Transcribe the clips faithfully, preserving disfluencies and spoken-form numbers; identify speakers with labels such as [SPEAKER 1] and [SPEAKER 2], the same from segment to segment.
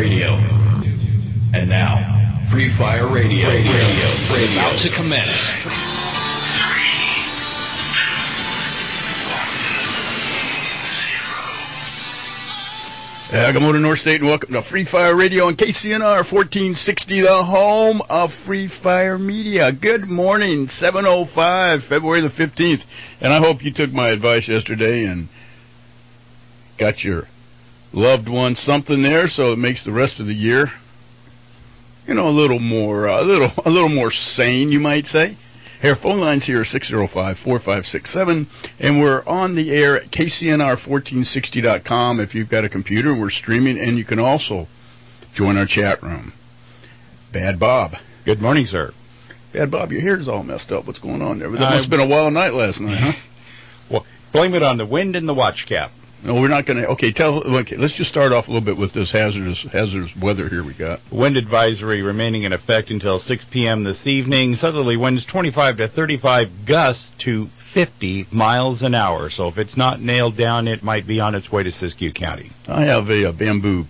[SPEAKER 1] Radio. And now, Free Fire Radio. Radio. Radio. Radio. About to commence.
[SPEAKER 2] Uh, good morning, North State, and welcome to Free Fire Radio on K C N R fourteen sixty, the home of Free Fire Media. Good morning, seven oh five, February the fifteenth. And I hope you took my advice yesterday and got your loved one something there so it makes the rest of the year, you know, a little more, uh, a little, a little more sane, you might say. Our phone lines here are six oh five, four five six seven, and we're on the air at K C N R fourteen sixty dot com. If you've got a computer, we're streaming, and you can also join our chat room. Bad Bob.
[SPEAKER 3] Good morning, sir.
[SPEAKER 2] Bad Bob, your hair's all messed up. What's going on there? That must have been a wild night last night, huh?
[SPEAKER 3] Well, blame it on the wind and the watch cap.
[SPEAKER 2] No, we're not going to. Okay, tell. Okay, let's just start off a little bit with this hazardous hazardous weather here we got.
[SPEAKER 3] Wind advisory remaining in effect until six p.m. this evening. Southerly winds twenty-five to thirty-five, gusts to fifty miles an hour. So if it's not nailed down, it might be on its way to Siskiyou County.
[SPEAKER 2] I have a, a bamboo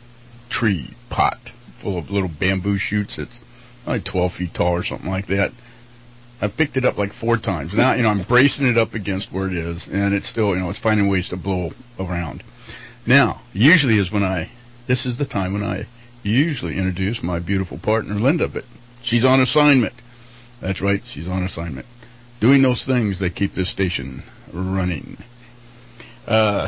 [SPEAKER 2] tree pot full of little bamboo shoots. It's like twelve feet tall or something like that. I picked it up like four times. Now, you know, I'm bracing it up against where it is, and it's still, you know, it's finding ways to blow around. Now, usually is when I, this is the time when I usually introduce my beautiful partner, Linda, but she's on assignment. That's right, she's on assignment. Doing those things that keep this station running. Uh,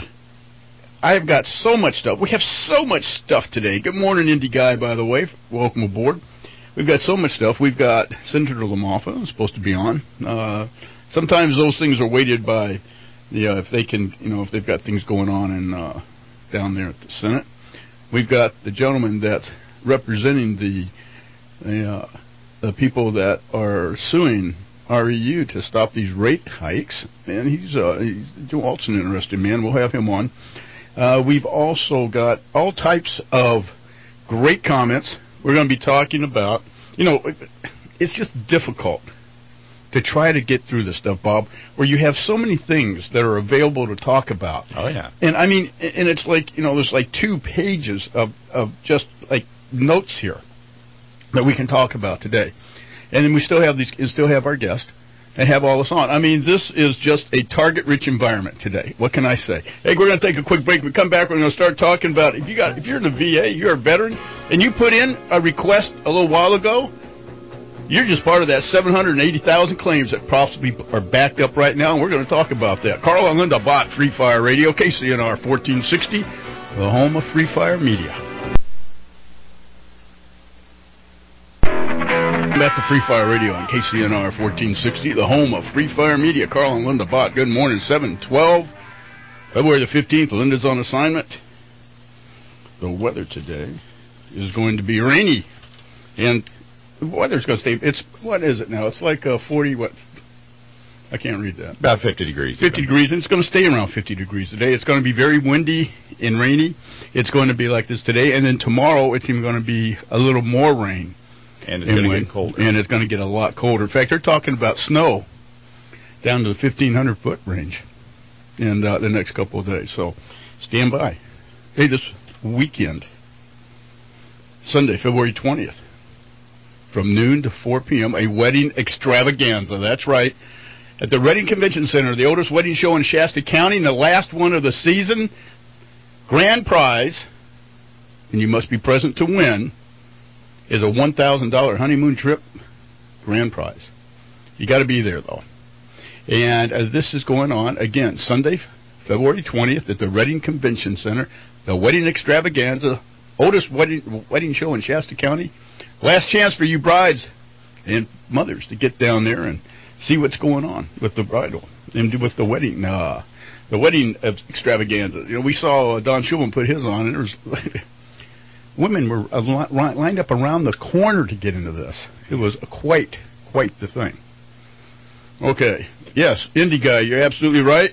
[SPEAKER 2] I have got so much stuff. We have so much stuff today. Good morning, Indy Guy, by the way. Welcome aboard. We've got so much stuff. We've got Senator LaMalfa who's supposed to be on. Uh, sometimes those things are weighted by, the, uh, if they can, you know, if they've got things going on in, uh, down there at the Senate. We've got the gentleman that's representing the the, uh, the people that are suing R E U to stop these rate hikes, and he's uh, he's also an interesting man. We'll have him on. Uh, we've also got all types of great comments. We're going to be talking about, you know, it's just difficult to try to get through this stuff, Bob, where you have so many things that are available to talk about.
[SPEAKER 3] Oh, yeah.
[SPEAKER 2] And, I mean, and it's like, you know, there's like two pages of, of just, like, notes here that we can talk about today. And then we still have these, still have our guest and have all this on. I mean, this is just a target-rich environment today. What can I say? Hey, we're going to take a quick break. We come back, we're going to start talking about, if, you got, if you're in the V A, you're a veteran, and you put in a request a little while ago, you're just part of that seven hundred eighty thousand claims that possibly are backed up right now, and we're going to talk about that. Carl and Linda Bott, Free Fire Radio, K C N R fourteen sixty, the home of Free Fire Media. Back to Free Fire Radio on K C N R fourteen sixty, the home of Free Fire Media. Carl and Linda Bott, good morning, seven twelve, February the fifteenth. Linda's on assignment. The weather today is going to be rainy, and the weather's going to stay, it's, what is it now? It's like uh, forty, what? I can't read that.
[SPEAKER 3] About fifty degrees.
[SPEAKER 2] fifty degrees, and it's going to stay around fifty degrees today. It's going to be very windy and rainy. It's going to be like this today, and then tomorrow it's even going to be a little more rain.
[SPEAKER 3] And it's going to get colder.
[SPEAKER 2] And it's going to get a lot colder. In fact, they're talking about snow down to the fifteen hundred foot range in uh, the next couple of days. So stand by. Hey, this weekend, Sunday, February twentieth, from noon to four p.m., a wedding extravaganza. That's right. At the Reading Convention Center, the oldest wedding show in Shasta County, and the last one of the season. Grand prize, and you must be present to win, is a one thousand dollars honeymoon trip. Grand prize. You got to be there, though. And uh, this is going on, again, Sunday, February twentieth, at the Reading Convention Center. The wedding extravaganza, oldest wedding, wedding show in Shasta County. Last chance for you brides and mothers to get down there and see what's going on with the bridal and with the wedding. Uh, the wedding extravaganza. You know, we saw uh, Don Schulman put his on, and there was... women were lined up around the corner to get into this. It was quite, quite the thing. Okay. Yes, Indy Guy, you're absolutely right.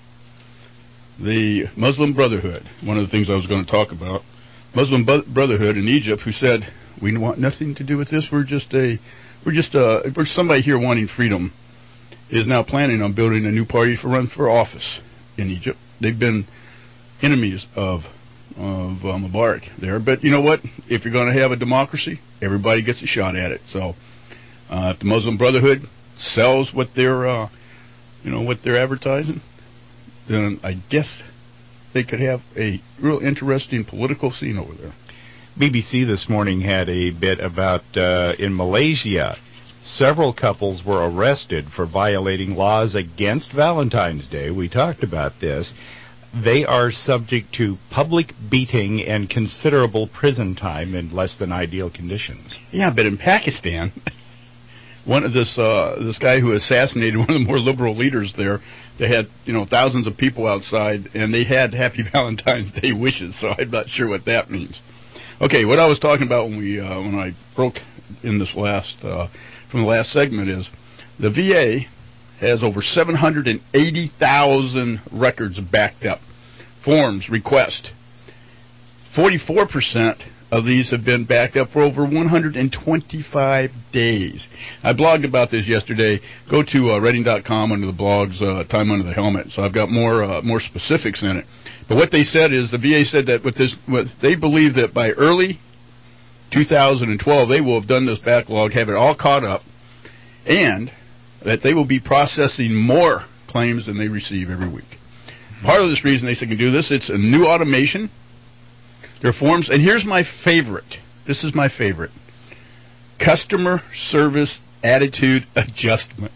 [SPEAKER 2] The Muslim Brotherhood, one of the things I was going to talk about. Muslim Brotherhood in Egypt, who said, we want nothing to do with this. We're just a, we're just a, we're somebody here wanting freedom, is now planning on building a new party for run for office in Egypt. They've been enemies of of uh, Mubarak there. But you know what? If you're going to have a democracy, everybody gets a shot at it. So uh, if the Muslim Brotherhood sells what they're, uh, you know, what they're advertising, then I guess they could have a real interesting political scene over there.
[SPEAKER 3] B B C this morning had a bit about uh, in Malaysia. Several couples were arrested for violating laws against Valentine's Day. We talked about this. They are subject to public beating and considerable prison time in less than ideal conditions.
[SPEAKER 2] Yeah, but in Pakistan, one of this uh, this guy who assassinated one of the more liberal leaders there, they had you know thousands of people outside, and they had Happy Valentine's Day wishes. So I'm not sure what that means. Okay, what I was talking about when we uh, when I broke in this last uh, from the last segment is the V A has over seven hundred eighty thousand records backed up, forms, requests. forty-four percent of these have been backed up for over one hundred twenty-five days. I blogged about this yesterday. Go to uh, Reading dot com under the blogs, uh, Time Under the Helmet. So I've got more uh, more specifics in it. But what they said is the V A said that with this, with, they believe that by early two thousand twelve they will have done this backlog, have it all caught up, and that they will be processing more claims than they receive every week. Part of this reason they can do this, it's a new automation. Their forms, and here's my favorite. This is my favorite. Customer service attitude adjustment.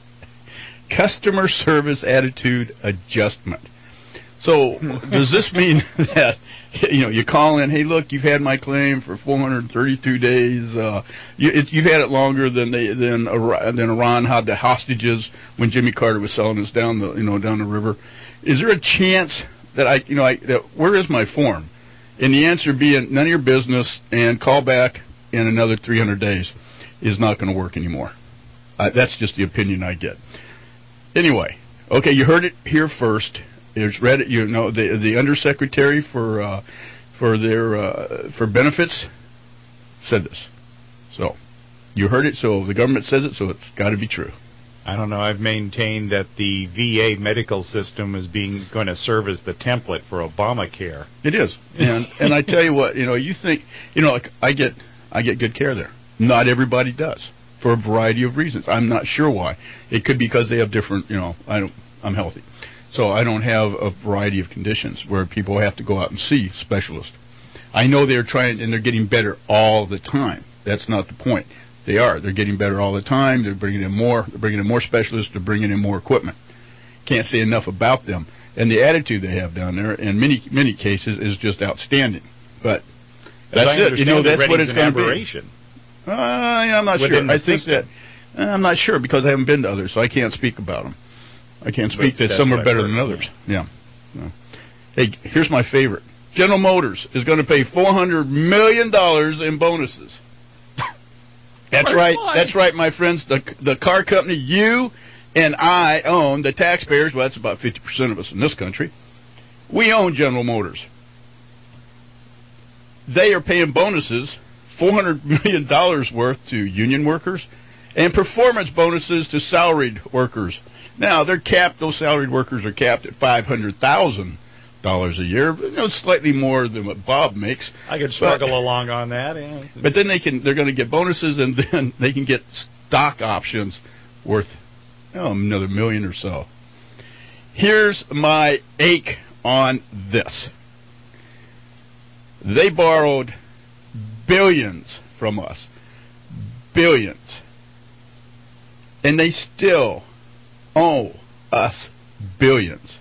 [SPEAKER 2] Customer service attitude adjustment. So does this mean that you know you call in, hey, look, you've had my claim for four hundred thirty-two days. Uh, you, it, you've had it longer than they than than Iran had the hostages when Jimmy Carter was selling us down the you know down the river. Is there a chance that I you know I that where is my form? And the answer being none of your business and call back in another three hundred days is not going to work anymore. Uh, that's just the opinion I get. Anyway, okay, you heard it here first. There's read it, you know, the the undersecretary for uh, for their uh, for benefits said this. So you heard it. So the government says it. So it's got to be true.
[SPEAKER 3] I don't know. I've maintained that the V A medical system is being going to serve as the template for Obamacare.
[SPEAKER 2] It is, and and I tell you what, you know, you think, you know, like I get I get good care there. Not everybody does for a variety of reasons. I'm not sure why. It could be because they have different, you know, I don't. I'm healthy. So I don't have a variety of conditions where people have to go out and see specialists. I know they're trying, and they're getting better all the time. That's not the point. They are. They're getting better all the time. They're bringing in more. They're bringing in more specialists. They're bringing in more equipment. Can't say enough about them. And the attitude they have down there, in many many cases, is just outstanding. But that's it. You know, that's what it's going to be. Uh, I'm not sure. I think that uh, I'm not sure because I haven't been to others, so I can't speak about them. I can't speak that some are better than others. Yeah. yeah. Hey, here's my favorite. General Motors is going to pay four hundred million dollars in bonuses. That's right. That's right, my friends. The the car company you and I own, the taxpayers, well, that's about fifty percent of us in this country. We own General Motors. They are paying bonuses, four hundred million dollars worth to union workers, and performance bonuses to salaried workers. Now, they're capped, those salaried workers are capped at five hundred thousand dollars a year, you know, slightly more than what Bob makes.
[SPEAKER 3] I could struggle but, along on that. Yeah.
[SPEAKER 2] But then they can, they're going to get bonuses, and then they can get stock options worth oh, another million or so. Here's my ache on this. They borrowed billions from us. Billions. And they still owe us billions.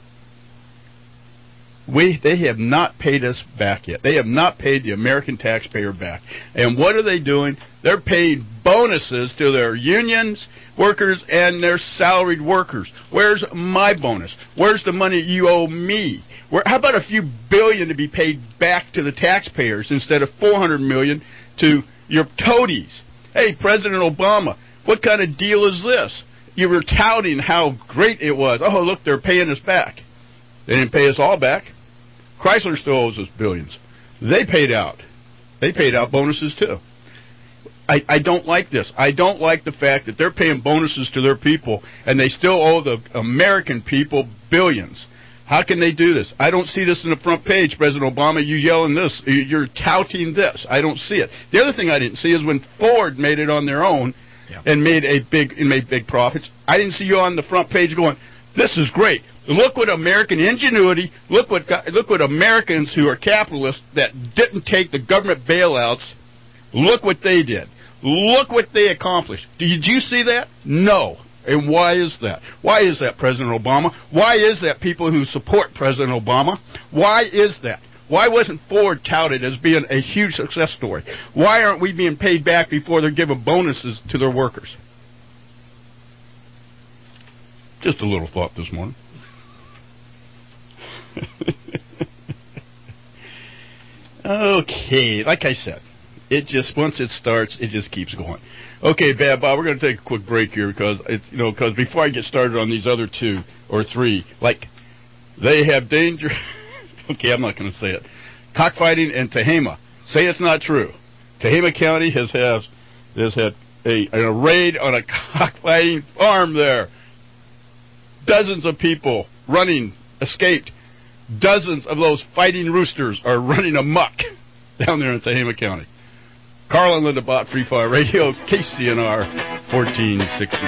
[SPEAKER 2] We they have not paid us back yet. They have not paid the American taxpayer back. And what are they doing? They're paying bonuses to their unions, workers, and their salaried workers. Where's my bonus? Where's the money you owe me? Where, how about a few billion to be paid back to the taxpayers instead of four hundred million to your toadies? Hey, President Obama, what kind of deal is this? You were touting how great it was. Oh, look, they're paying us back. They didn't pay us all back. Chrysler still owes us billions. They paid out. They paid out bonuses, too. I, I don't like this. I don't like the fact that they're paying bonuses to their people, and they still owe the American people billions. How can they do this? I don't see this in the front page, President Obama. You yelling this. You're touting this. I don't see it. The other thing I didn't see is when Ford made it on their own yeah. and made a big and made big profits. I didn't see you on the front page going, "This is great. Look what American ingenuity. Look what look what Americans who are capitalists that didn't take the government bailouts. Look what they did. Look what they accomplished." Did you see that? No. And why is that? Why is that, President Obama? Why is that, people who support President Obama? Why is that? Why wasn't Ford touted as being a huge success story? Why aren't we being paid back before they're giving bonuses to their workers? Just a little thought this morning. Okay, like I said, it just, once it starts, it just keeps going. Okay, Bad Bob, we're going to take a quick break here because, it's, you know, because before I get started on these other two or three, like, they have danger. Okay, I'm not going to say it. Cockfighting in Tehama. Say it's not true. Tehama County has, has, has had a, a raid on a cockfighting farm there. Dozens of people running, escaped. Dozens of those fighting roosters are running amok down there in Tehama County. Carl and Linda Bott, Free Fire Radio, K C N R fourteen sixty.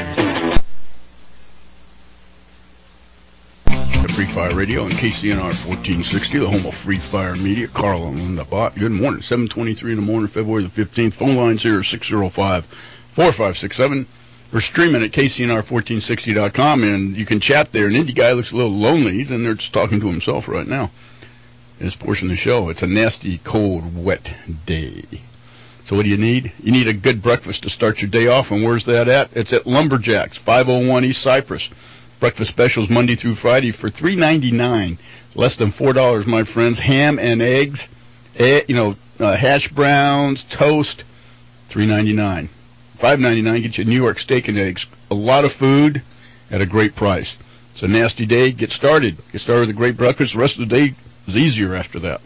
[SPEAKER 2] The Free Fire Radio and K C N R fourteen sixty, the home of Free Fire Media. Carl and Linda Bott. Good morning. seven twenty-three in the morning, February the fifteenth. Phone lines here are six oh five, four five six seven. We're streaming at K C N R fourteen sixty dot com, and you can chat there. An indie guy looks a little lonely. He's in there just talking to himself right now. This portion of the show, it's a nasty, cold, wet day. So what do you need? You need a good breakfast to start your day off, and where's that at? It's at Lumberjacks, five oh one East Cypress. Breakfast specials Monday through Friday for three ninety-nine, less than four dollars, my friends. Ham and eggs, eh, you know, uh, hash browns, toast, three ninety-nine. five ninety-nine, get you New York steak and eggs. A lot of food at a great price. It's a nasty day. Get started. Get started with a great breakfast. The rest of the day is easier after that.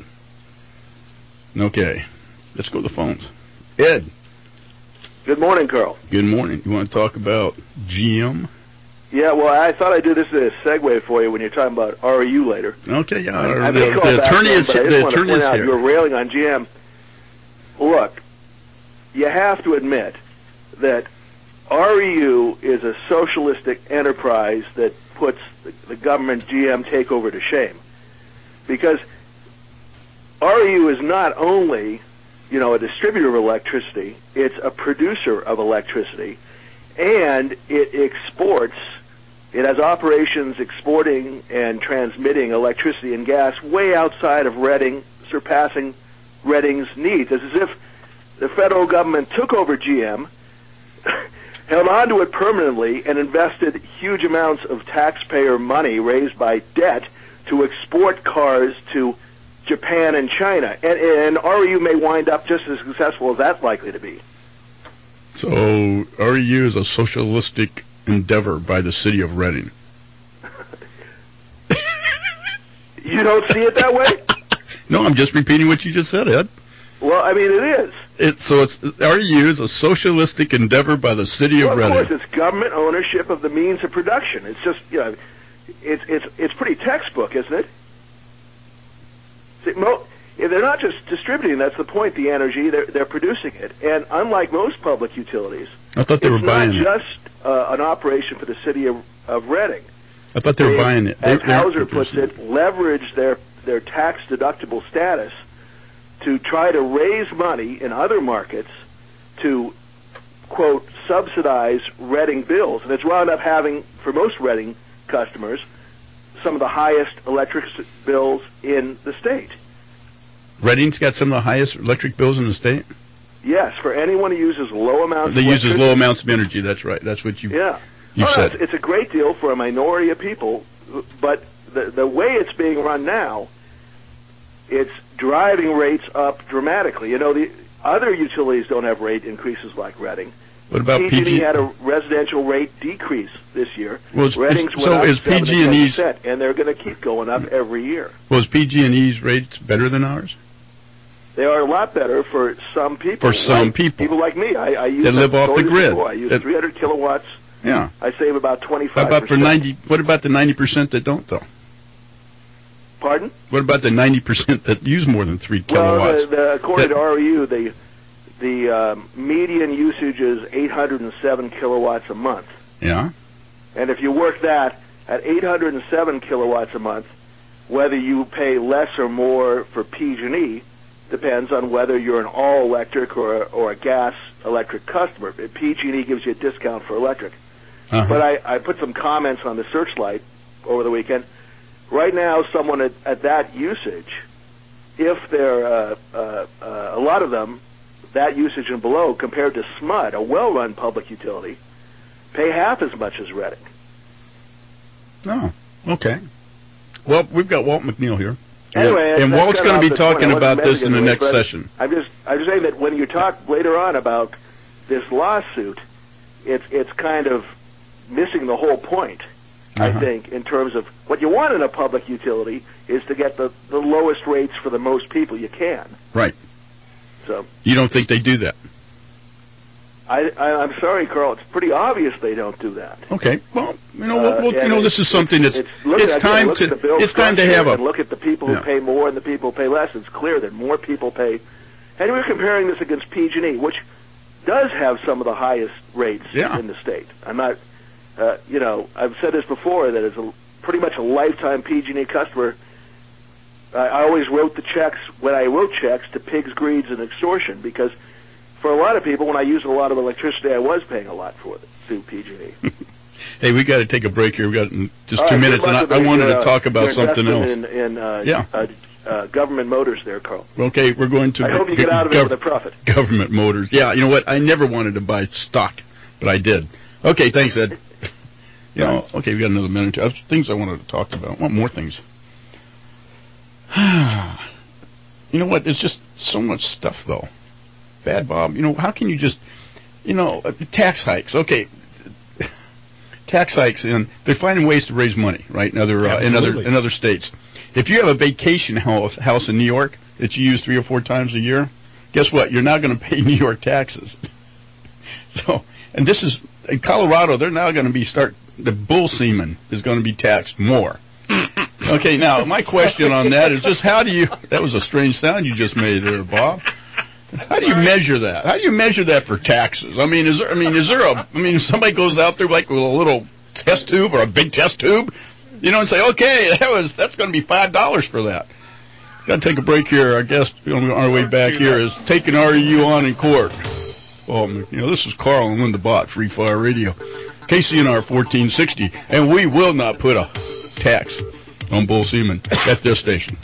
[SPEAKER 2] Okay, let's go to the phones. Ed.
[SPEAKER 4] Good morning, Carl.
[SPEAKER 2] Good morning. You want to talk about G M?
[SPEAKER 4] Yeah, well, I thought I'd do this as a segue for you when you're talking about R E U later.
[SPEAKER 2] Okay, yeah.
[SPEAKER 4] I, I
[SPEAKER 2] the, the attorney is here. The attorney is here.
[SPEAKER 4] You were railing on G M. Look, you have to admit that R E U is a socialistic enterprise that puts the, the government G M takeover to shame. Because R E U is not only, you know, a distributor of electricity, it's a producer of electricity, and it exports, it has operations exporting and transmitting electricity and gas way outside of Reading, surpassing Reading's needs. It's as if the federal government took over G M, held onto it permanently, and invested huge amounts of taxpayer money raised by debt to export cars to Japan and China. And, and R E U may wind up just as successful as that's likely to be.
[SPEAKER 2] So R E U is a socialistic endeavor by the city of Reading.
[SPEAKER 4] You don't see it that way?
[SPEAKER 2] No, I'm just repeating what you just said, Ed.
[SPEAKER 4] Well, I mean, it is.
[SPEAKER 2] It's, so it's R E U is a socialistic endeavor by the city of
[SPEAKER 4] well,
[SPEAKER 2] Reading.
[SPEAKER 4] Of course, it's government ownership of the means of production. It's just, you know, it's it's it's pretty textbook, isn't it? See, mo- if they're not just distributing, that's the point, the energy, they're, they're producing it. And unlike most public utilities,
[SPEAKER 2] I thought they were buying
[SPEAKER 4] it's not just uh, an operation for the city of, of Reading.
[SPEAKER 2] I thought they, they were buying it.
[SPEAKER 4] As
[SPEAKER 2] they,
[SPEAKER 4] Hauser puts it, leverage their, their tax-deductible status to try to raise money in other markets to, quote, subsidize Reading bills. And it's wound up having, for most Reading customers, some of the highest electric bills in the state.
[SPEAKER 2] Reading's got some of the highest electric bills in the state?
[SPEAKER 4] Yes, for anyone who uses low amounts
[SPEAKER 2] they
[SPEAKER 4] of
[SPEAKER 2] uses low amounts of energy, that's right. That's what you,
[SPEAKER 4] yeah.
[SPEAKER 2] you
[SPEAKER 4] oh,
[SPEAKER 2] said.
[SPEAKER 4] No, it's, it's a great deal for a minority of people, but the, the way it's being run now, it's driving rates up dramatically. You know, the other utilities don't have rate increases like Reading.
[SPEAKER 2] What about
[SPEAKER 4] P G and E?
[SPEAKER 2] P G?
[SPEAKER 4] Had a residential rate decrease this year.
[SPEAKER 2] Well, is,
[SPEAKER 4] Reading's
[SPEAKER 2] so
[SPEAKER 4] went up
[SPEAKER 2] is P G and E's,
[SPEAKER 4] and they're going to keep going up every year.
[SPEAKER 2] Was P G and E's rates better than ours?
[SPEAKER 4] They are a lot better for some people.
[SPEAKER 2] For some
[SPEAKER 4] like
[SPEAKER 2] people.
[SPEAKER 4] People like me. I, I use
[SPEAKER 2] that live off the grid.
[SPEAKER 4] Before. I use
[SPEAKER 2] that,
[SPEAKER 4] three hundred kilowatts.
[SPEAKER 2] Yeah.
[SPEAKER 4] I save about twenty-five percent.
[SPEAKER 2] How about for ninety? What about the ninety percent that don't, though?
[SPEAKER 4] Pardon?
[SPEAKER 2] What about the ninety percent that use more than three kilowatts?
[SPEAKER 4] Well, the, the, according
[SPEAKER 2] that,
[SPEAKER 4] to R E U, the the um, median usage is eight hundred seven kilowatts a month.
[SPEAKER 2] Yeah.
[SPEAKER 4] And if you work that at eight hundred seven kilowatts a month, whether you pay less or more for P G and E depends on whether you're an all-electric or, or a gas-electric customer. P G and E gives you a discount for electric. Uh-huh. But I, I put some comments on the Searchlight over the weekend. Right now, someone at, at that usage, if they're, uh, uh, uh, a lot of them, that usage and below, compared to S M U D, a well-run public utility, pay half as much as Reading.
[SPEAKER 2] Oh, okay. Well, we've got Walt McNeil here.
[SPEAKER 4] Anyway,
[SPEAKER 2] and, and Walt's going to be talking about this in the
[SPEAKER 4] way,
[SPEAKER 2] next session.
[SPEAKER 4] I'm just, I'm just saying that when you talk later on about this lawsuit, it's it's kind of missing the whole point. Uh-huh. I think in terms of what you want in a public utility is to get the, the lowest rates for the most people you can.
[SPEAKER 2] Right.
[SPEAKER 4] So
[SPEAKER 2] you don't think they do that?
[SPEAKER 4] I, I, I'm sorry, Carl. It's pretty obvious they don't do that.
[SPEAKER 2] Okay. Well, you know, we'll, we'll,
[SPEAKER 4] uh,
[SPEAKER 2] you know, this is something that's
[SPEAKER 4] it's,
[SPEAKER 2] it's, it's time
[SPEAKER 4] again,
[SPEAKER 2] to it's time to have a
[SPEAKER 4] look at the people who
[SPEAKER 2] yeah.
[SPEAKER 4] pay more and the people who pay less. It's clear that more people pay, and we're comparing this against P G and E, which does have some of the highest rates
[SPEAKER 2] yeah.
[SPEAKER 4] in the state. I'm not, uh, you know, I've said this before that as a pretty much a lifetime P G and E customer, I, I always wrote the checks when I wrote checks to pigs, greeds, and extortion because. For a lot of people, when I used a lot of electricity, I was paying a lot for it through P G and E.
[SPEAKER 2] Hey, we got to take a break here. We got just
[SPEAKER 4] All
[SPEAKER 2] two
[SPEAKER 4] right,
[SPEAKER 2] minutes, and I, I wanted
[SPEAKER 4] your,
[SPEAKER 2] to talk about
[SPEAKER 4] your
[SPEAKER 2] something else.
[SPEAKER 4] In, in uh,
[SPEAKER 2] yeah.
[SPEAKER 4] uh, uh, government motors, there, Carl.
[SPEAKER 2] Okay, we're going to.
[SPEAKER 4] I hope you get out of it with a profit.
[SPEAKER 2] Government motors. Yeah, you know what? I never wanted to buy stock, but I did. Okay, thanks, Ed. You know, okay, we got another minute. Or two. Things I wanted to talk about. One more things. You know what? There's just so much stuff, though. Bad, Bob. You know, how can you just, you know, tax hikes? Okay, tax hikes, and they're finding ways to raise money, right? In other uh, in other in other states. If you have a vacation house house in New York that you use three or four times a year, guess what? You're not going to pay New York taxes. So, and this is in Colorado. They're now going to be start the bull semen is going to be taxed more. Okay, now my question on that is just how do you? That was a strange sound you just made there, Bob. How do you measure that? How do you measure that for taxes? I mean, is there? I mean, is there a? I mean, if somebody goes out there like with a little test tube or a big test tube, you know, and say, okay, that was that's going to be five dollars for that. Got to take a break here. Our guest on our way back here is taking R E U on in court. Oh, you know, this is Carl and Linda Bott, Free Fire Radio, K C N R fourteen sixty, and we will not put a tax on bull semen at this station.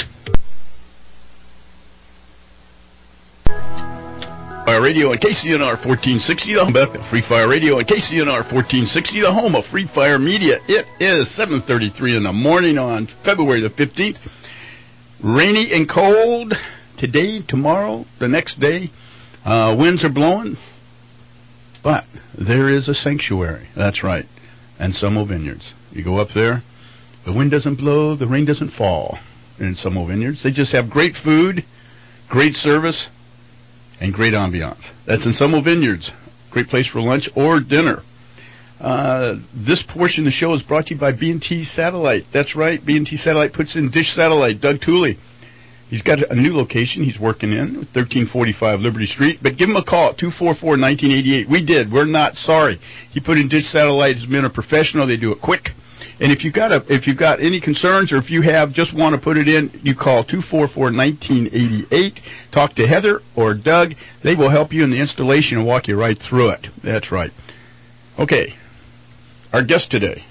[SPEAKER 2] Fire Radio and K C N R fourteen sixty, the home of Free Fire Radio and K C N R fourteen sixty, the home of Free Fire Media. It is seven thirty-three in the morning on February the fifteenth. Rainy and cold today, tomorrow, the next day. Uh, winds are blowing, but there is a sanctuary. That's right, and Summel Vineyards. You go up there, the wind doesn't blow, the rain doesn't fall in Summel Vineyards. They just have great food, great service, and great ambiance. That's in Summel Vineyards. Great place for lunch or dinner. Uh, this portion of the show is brought to you by B and T Satellite. That's right, B and T Satellite puts in Dish Satellite. Doug Tooley. He's got a new location he's working in, thirteen forty-five Liberty Street. But give him a call at two four four, one nine eight eight. We did. We're not sorry. He put in Dish Satellite. His men are professional. They do it quick. And if you've got a, if you've got any concerns or if you have just want to put it in, you call two four four, one nine eight eight. Talk to Heather or Doug. They will help you in the installation and walk you right through it. That's right. Okay. Our guest today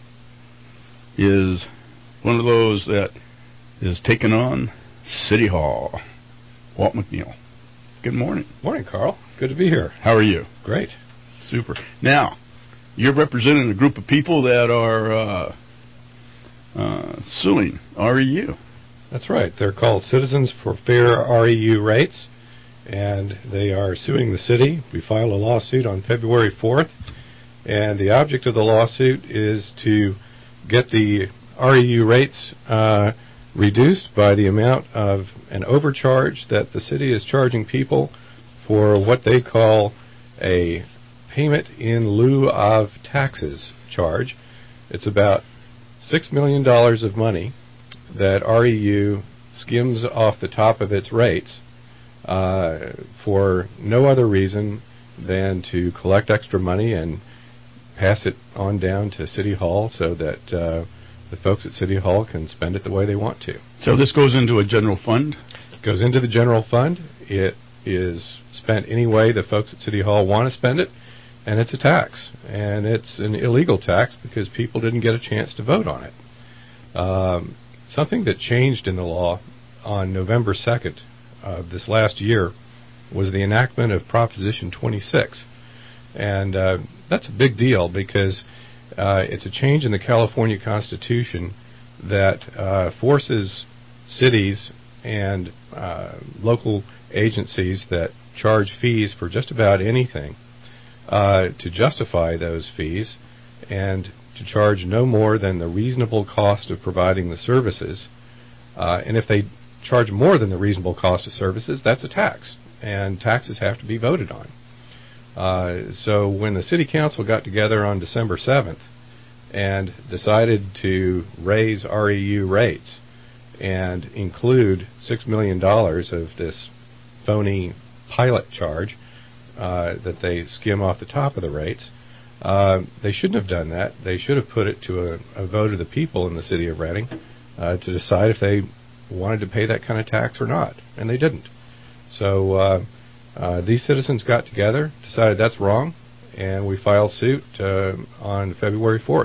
[SPEAKER 2] is one of those that is taking on City Hall. Walt McNeil. Good morning.
[SPEAKER 5] Morning, Carl. Good to be here.
[SPEAKER 2] How are you?
[SPEAKER 5] Great.
[SPEAKER 2] Super. Now, you're representing a group of people that are uh, uh, suing R E U.
[SPEAKER 5] That's right. They're called Citizens for Fair R E U Rates, and they are suing the city. We filed a lawsuit on February fourth, and the object of the lawsuit is to get the R E U rates uh, reduced by the amount of an overcharge that the city is charging people for what they call a payment in lieu of taxes charge. It's about six million dollars of money that R E U skims off the top of its rates uh, for no other reason than to collect extra money and pass it on down to City Hall so that uh, the folks at City Hall can spend it the way they want to.
[SPEAKER 2] So this goes into a general fund?
[SPEAKER 5] It goes into the general fund. It is spent any way the folks at City Hall want to spend it, and it's a tax. And it's an illegal tax because people didn't get a chance to vote on it. Um, something that changed in the law on November second of this last year was the enactment of Proposition twenty-six. And uh, that's a big deal because uh, it's a change in the California Constitution that uh, forces cities and uh, local agencies that charge fees for just about anything uh, to justify those fees and to charge no more than the reasonable cost of providing the services. Uh, and if they charge more than the reasonable cost of services, that's a tax, and taxes have to be voted on. Uh, so when the City Council got together on December seventh and decided to raise R E U rates and include six million dollars of this phony pilot charge uh, that they skim off the top of the rates, uh, they shouldn't have done that. They should have put it to a, a vote of the people in the city of Reading uh, to decide if they wanted to pay that kind of tax or not, and they didn't. So uh, uh, these citizens got together, decided that's wrong, and we filed suit uh, on February fourth.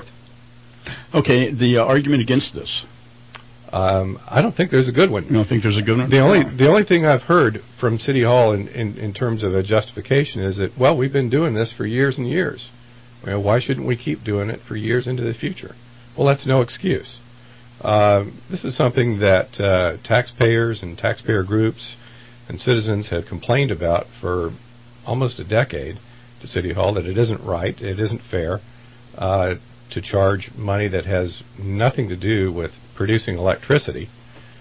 [SPEAKER 2] Okay, the uh, argument against this.
[SPEAKER 5] Um, I don't think there's a good one.
[SPEAKER 2] You don't think there's a good one?
[SPEAKER 5] The only the only thing I've heard from City Hall in, in, in terms of a justification is that, well, we've been doing this for years and years. Well, why shouldn't we keep doing it for years into the future? Well, that's no excuse. Uh, this is something that uh, taxpayers and taxpayer groups and citizens have complained about for almost a decade to City Hall, that it isn't right, it isn't fair uh, to charge money that has nothing to do with producing electricity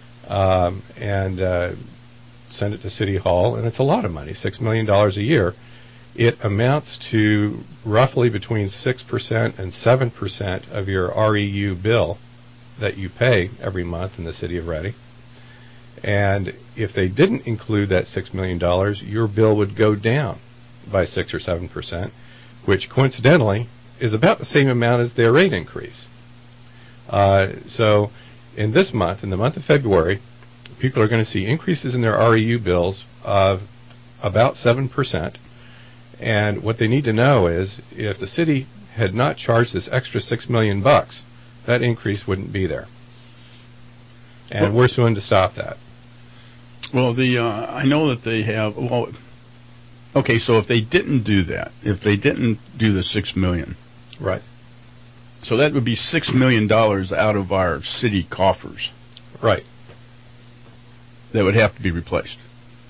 [SPEAKER 5] um, and uh, send it to City Hall, and it's a lot of money, six million dollars a year. It amounts to roughly between six percent and seven percent of your R E U bill that you pay every month in the city of Reading. And if they didn't include that six million dollars, your bill would go down by six or seven percent, which coincidentally is about the same amount as their rate increase. Uh, so in this month, in the month of February, people are going to see increases in their R E U bills of about seven percent. And what they need to know is, if the city had not charged this extra six million bucks, that increase wouldn't be there. And well, we're suing to stop that.
[SPEAKER 2] Well, the uh, I know that they have. Well, okay, so if they didn't do that, if they didn't do the six million,
[SPEAKER 5] right?
[SPEAKER 2] So that would be six million dollars out of our city coffers,
[SPEAKER 5] right?
[SPEAKER 2] That would have to be replaced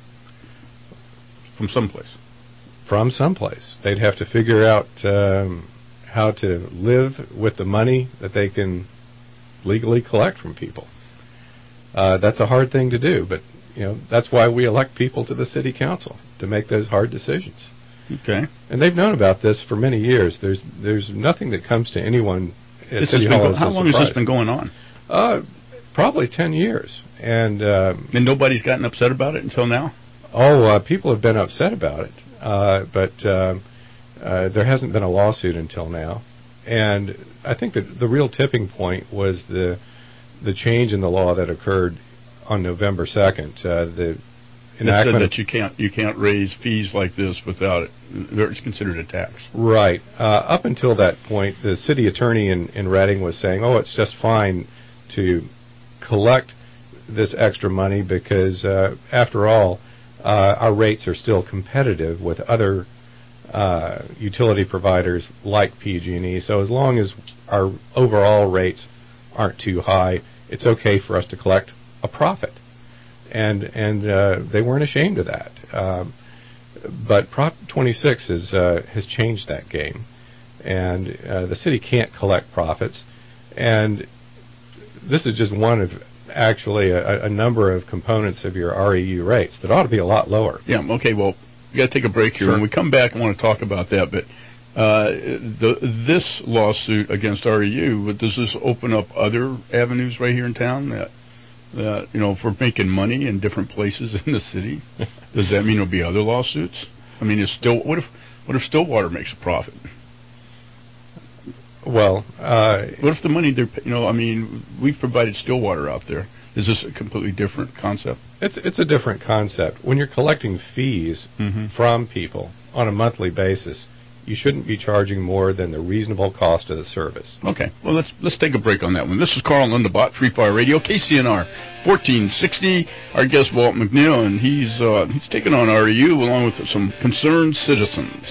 [SPEAKER 2] from someplace.
[SPEAKER 5] From someplace, they'd have to figure out um, how to live with the money that they can legally collect from people. Uh, that's a hard thing to do, but you know that's why we elect people to the city council, to make those hard decisions.
[SPEAKER 2] Okay.
[SPEAKER 5] And they've known about this for many years. There's there's nothing that comes to anyone at
[SPEAKER 2] this
[SPEAKER 5] City
[SPEAKER 2] has been
[SPEAKER 5] Hall
[SPEAKER 2] go- How long
[SPEAKER 5] surprise.
[SPEAKER 2] has this been going on?
[SPEAKER 5] Uh, probably ten years. And um,
[SPEAKER 2] and nobody's gotten upset about it until now?
[SPEAKER 5] Oh, uh, people have been upset about it, uh, but um, uh, there hasn't been a lawsuit until now. And I think that the real tipping point was the the change in the law that occurred on November second. Uh, the enactment
[SPEAKER 2] that said that you can't you can't raise fees like this without it. It's considered a tax.
[SPEAKER 5] Right. Uh, up until that point, the city attorney in, in Reading was saying, "Oh, it's just fine to collect this extra money because, uh, after all, uh, our rates are still competitive with other uh, utility providers like P G and E. So as long as our overall rates aren't too high, it's okay for us to collect a profit." And and uh, they weren't ashamed of that. Um, but Prop twenty-six has uh, has changed that game, and uh, the city can't collect profits. And this is just one of actually a, a number of components of your R E U rates that ought to be a lot lower.
[SPEAKER 2] Yeah. Okay. Well, we got to take a break here.
[SPEAKER 5] Sure.
[SPEAKER 2] When we come back, I want to talk about that. But uh, the, this lawsuit against R E U, does this open up other avenues right here in town? That that, you know, if we're making money in different places in the city, does that mean there'll be other lawsuits? I mean, is still what if what if Stillwater makes a profit?
[SPEAKER 5] Well, uh,
[SPEAKER 2] what if the money they're, you know, I mean, we've provided Stillwater out there. Is this a completely different concept?
[SPEAKER 5] It's it's a different concept. When you're collecting fees
[SPEAKER 2] mm-hmm.
[SPEAKER 5] from people on a monthly basis, you shouldn't be charging more than the reasonable cost of the service.
[SPEAKER 2] Okay. Well, let's let's take a break on that one. This is Carl Lundebot, Free Fire Radio, K C N R fourteen sixty. Our guest, Walt McNeil, and he's uh, he's taking on R E U along with some concerned citizens.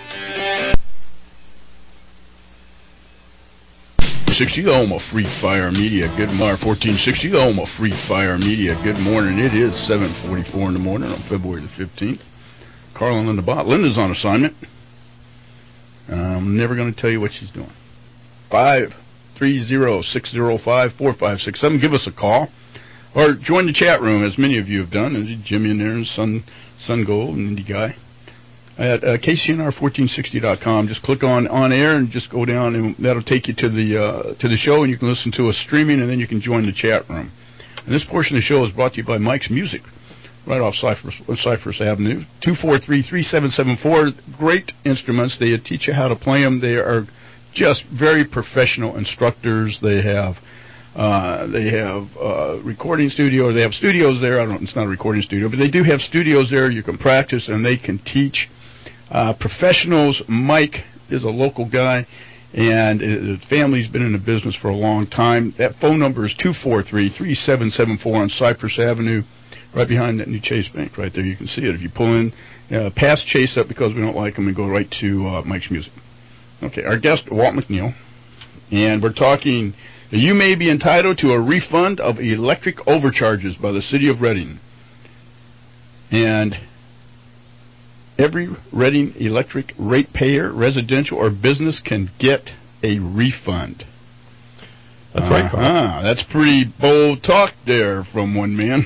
[SPEAKER 2] sixty, the home of Free Fire Media. Good morning. fourteen sixty, the home of Free Fire Media. Good morning. It is seven forty-four in the morning on February the fifteenth. Carl Lundebot. Linda's on assignment. I'm never going to tell you what she's doing. five three zero, six zero five, four five six seven. Give us a call. Or join the chat room, as many of you have done. There's Jimmy in there, and Sun, Sun Gold, and Indy Guy. At uh, K C N R fourteen sixty dot com. Just click on on air and just go down, and that'll take you to the uh, to the show, and you can listen to us streaming, and then you can join the chat room. And this portion of the show is brought to you by Mike's Music, right off Cypress, Cypress Avenue, two four three, three seven seven four. Great instruments. They teach you how to play them. They are just very professional instructors. They have uh, they have uh, recording studio. They have studios there. I don't. It's not a recording studio, but they do have studios there. You can practice, and they can teach uh, professionals. Mike is a local guy, and his family's been in the business for a long time. That phone number is two four three, three seven seven four on Cypress Avenue. Right behind that new Chase Bank, right there. You can see it. If you pull in, uh, past Chase up because we don't like them, and go right to uh, Mike's Music. Okay, our guest, Walt McNeil, and we're talking, you may be entitled to a refund of electric overcharges by the City of Reading. And every Reading electric ratepayer, residential or business, can get a refund.
[SPEAKER 5] That's uh-huh. right, Carl.
[SPEAKER 2] That's pretty bold talk there from one man.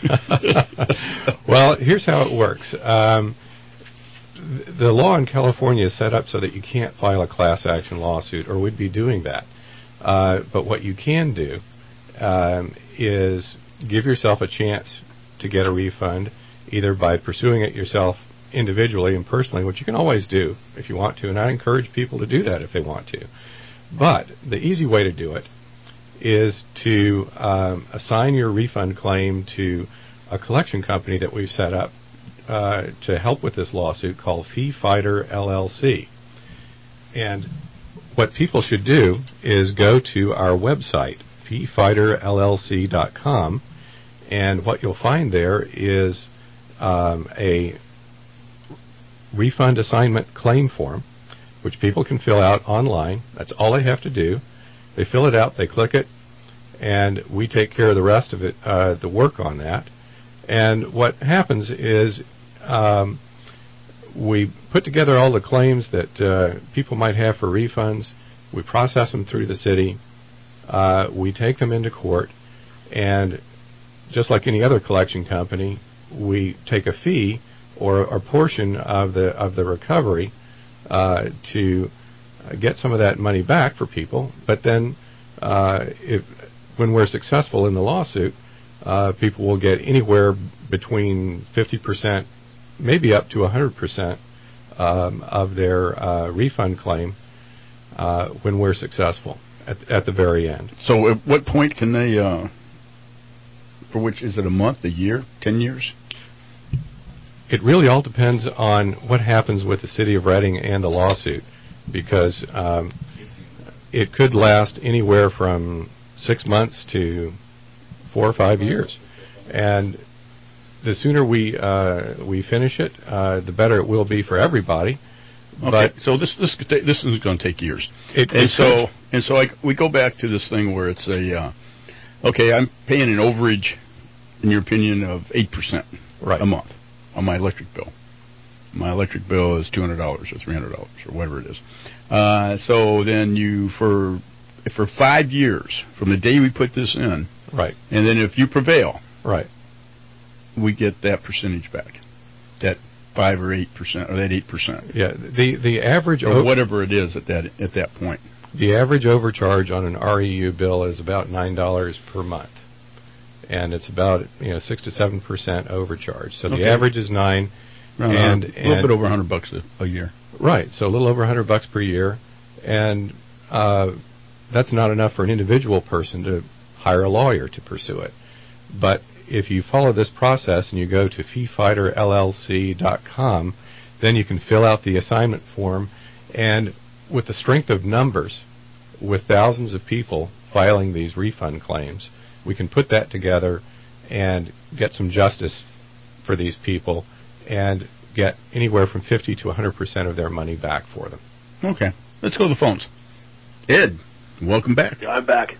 [SPEAKER 5] Well, here's how it works. Um, the law in California is set up so that you can't file a class action lawsuit, or would be doing that. Uh, but what you can do um, is give yourself a chance to get a refund, either by pursuing it yourself individually and personally, which you can always do if you want to, and I encourage people to do that if they want to. But the easy way to do it is to um, assign your refund claim to a collection company that we've set up uh, to help with this lawsuit called Fee Fighter L L C. And what people should do is go to our website, fee fighter L L C dot com, and what you'll find there is um, a refund assignment claim form, which people can fill out online. That's all they have to do. They fill it out, they click it, and we take care of the rest of it, uh, the work on that. And what happens is um, we put together all the claims that uh, people might have for refunds. We process them through the city. Uh, we take them into court, and just like any other collection company, we take a fee or a portion of the of the recovery uh, to get some of that money back for people. But then uh, if when we're successful in the lawsuit, uh, people will get anywhere between fifty percent, maybe up to one hundred percent um, of their uh, refund claim uh, when we're successful at, at the very end.
[SPEAKER 2] So at what point can they, uh, for which, is it a month, a year, ten years?
[SPEAKER 5] It really all depends on what happens with the City of Reading and the lawsuit, because um, it could last anywhere from six months to four or five years. And the sooner we uh, we finish it, uh, the better it will be for everybody.
[SPEAKER 2] Okay,
[SPEAKER 5] but
[SPEAKER 2] so this this this is going to take years.
[SPEAKER 5] It,
[SPEAKER 2] and
[SPEAKER 5] it
[SPEAKER 2] so
[SPEAKER 5] could.
[SPEAKER 2] and so I, we go back to this thing where it's a uh, okay, I'm paying an overage, in your opinion, of eight percent
[SPEAKER 5] right.
[SPEAKER 2] a month on my electric bill. My electric bill is two hundred dollars or three hundred dollars or whatever it is. Uh, so then you, for for five years, from the day we put this in,
[SPEAKER 5] right,
[SPEAKER 2] and then if you prevail,
[SPEAKER 5] right,
[SPEAKER 2] we get that percentage back, that five or eight percent, or that eight percent.
[SPEAKER 5] Yeah, the the average,
[SPEAKER 2] or whatever it is at that at that point.
[SPEAKER 5] The average overcharge on an R E U bill is about nine dollars per month. and it's about you know six to seven percent overcharge. So
[SPEAKER 2] Okay.
[SPEAKER 5] the average is nine,
[SPEAKER 2] Around
[SPEAKER 5] and
[SPEAKER 2] a little
[SPEAKER 5] and,
[SPEAKER 2] bit over a hundred bucks a, a year.
[SPEAKER 5] Right, so a little over a hundred bucks per year, and uh, that's not enough for an individual person to hire a lawyer to pursue it. But if you follow this process and you go to fee fighter L L C dot com, then you can fill out the assignment form, and with the strength of numbers, with thousands of people filing these refund claims, we can put that together and get some justice for these people and get anywhere from fifty to one hundred percent of their money back for them.
[SPEAKER 2] Okay, let's go to the phones. Ed, welcome back.
[SPEAKER 4] Yeah, I'm back.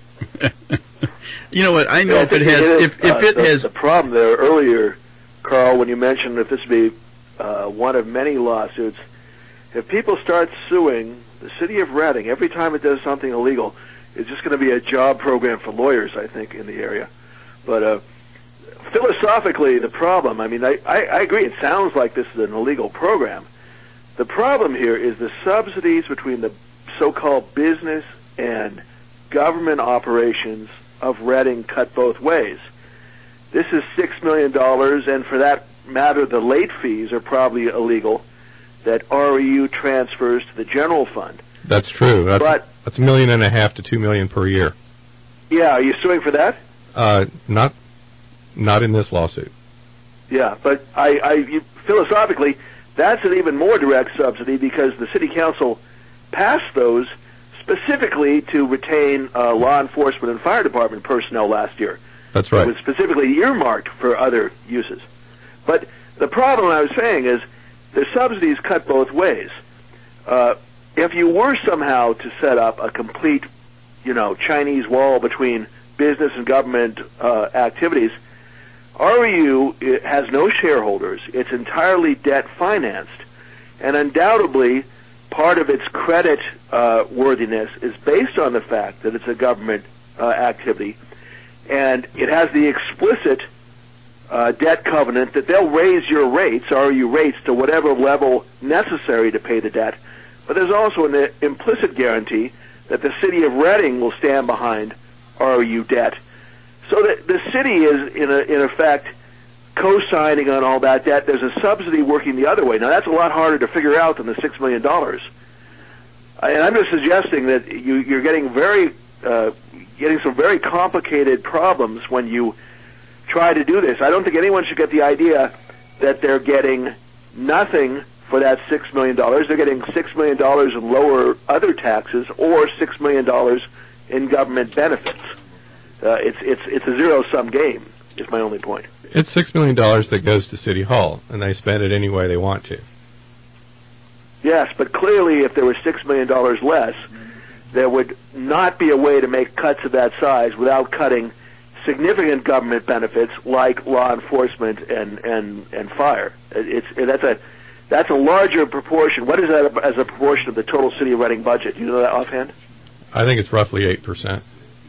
[SPEAKER 2] You know what? I know
[SPEAKER 4] Yeah, I
[SPEAKER 2] if it
[SPEAKER 4] think
[SPEAKER 2] has,
[SPEAKER 4] you hit
[SPEAKER 2] if if
[SPEAKER 4] uh,
[SPEAKER 2] it
[SPEAKER 4] the,
[SPEAKER 2] has,
[SPEAKER 4] the problem there earlier, Carl, when you mentioned that this would be uh, one of many lawsuits. If people start suing the city of Reading every time it does something illegal, it's just going to be a job program for lawyers, I think, in the area. But uh, philosophically, the problem, I mean, I, I, I agree, it sounds like this is an illegal program. The problem here is the subsidies between the so-called business and government operations of Reading cut both ways. This is six million dollars, and for that matter, the late fees are probably illegal, that R E U transfers to the general fund.
[SPEAKER 5] That's true. That's,
[SPEAKER 4] But-
[SPEAKER 5] that's a million and a half to two million per year.
[SPEAKER 4] Yeah, are you suing for that?
[SPEAKER 5] Uh, not, not in this lawsuit.
[SPEAKER 4] Yeah, but I, I you, philosophically, that's an even more direct subsidy because the city council passed those specifically to retain uh, law enforcement and fire department personnel last year.
[SPEAKER 5] That's right.
[SPEAKER 4] It was specifically earmarked for other uses. But the problem I was saying is the subsidies cut both ways. Uh, if you were somehow to set up a complete, you know, Chinese wall between business and government uh, activities, R E U it has no shareholders. It's entirely debt financed, and undoubtedly part of its credit uh, worthiness is based on the fact that it's a government uh, activity, and it has the explicit uh, debt covenant that they'll raise your rates, R E U rates, to whatever level necessary to pay the debt. But there's also an implicit guarantee that the city of Reading will stand behind R E U debt. So that the city is, in, a, in effect, co-signing on all that debt. There's a subsidy working the other way. Now, that's a lot harder to figure out than the six million dollars. And I'm just suggesting that you, you're getting very, uh, getting some very complicated problems when you try to do this. I don't think anyone should get the idea that they're getting nothing for that six million dollars. They're getting six million dollars in lower other taxes or six million dollars in government benefits. Uh, it's it's it's a zero-sum game, is my only point.
[SPEAKER 5] It's six million dollars that goes to City Hall, and they spend it any way they want to.
[SPEAKER 4] Yes, but clearly if there was six million dollars less, there would not be a way to make cuts of that size without cutting significant government benefits like law enforcement and, and, and fire. It's, that's a that's a larger proportion. What is that as a proportion of the total City of Reading budget? Do you know that offhand?
[SPEAKER 5] I think it's roughly eight percent.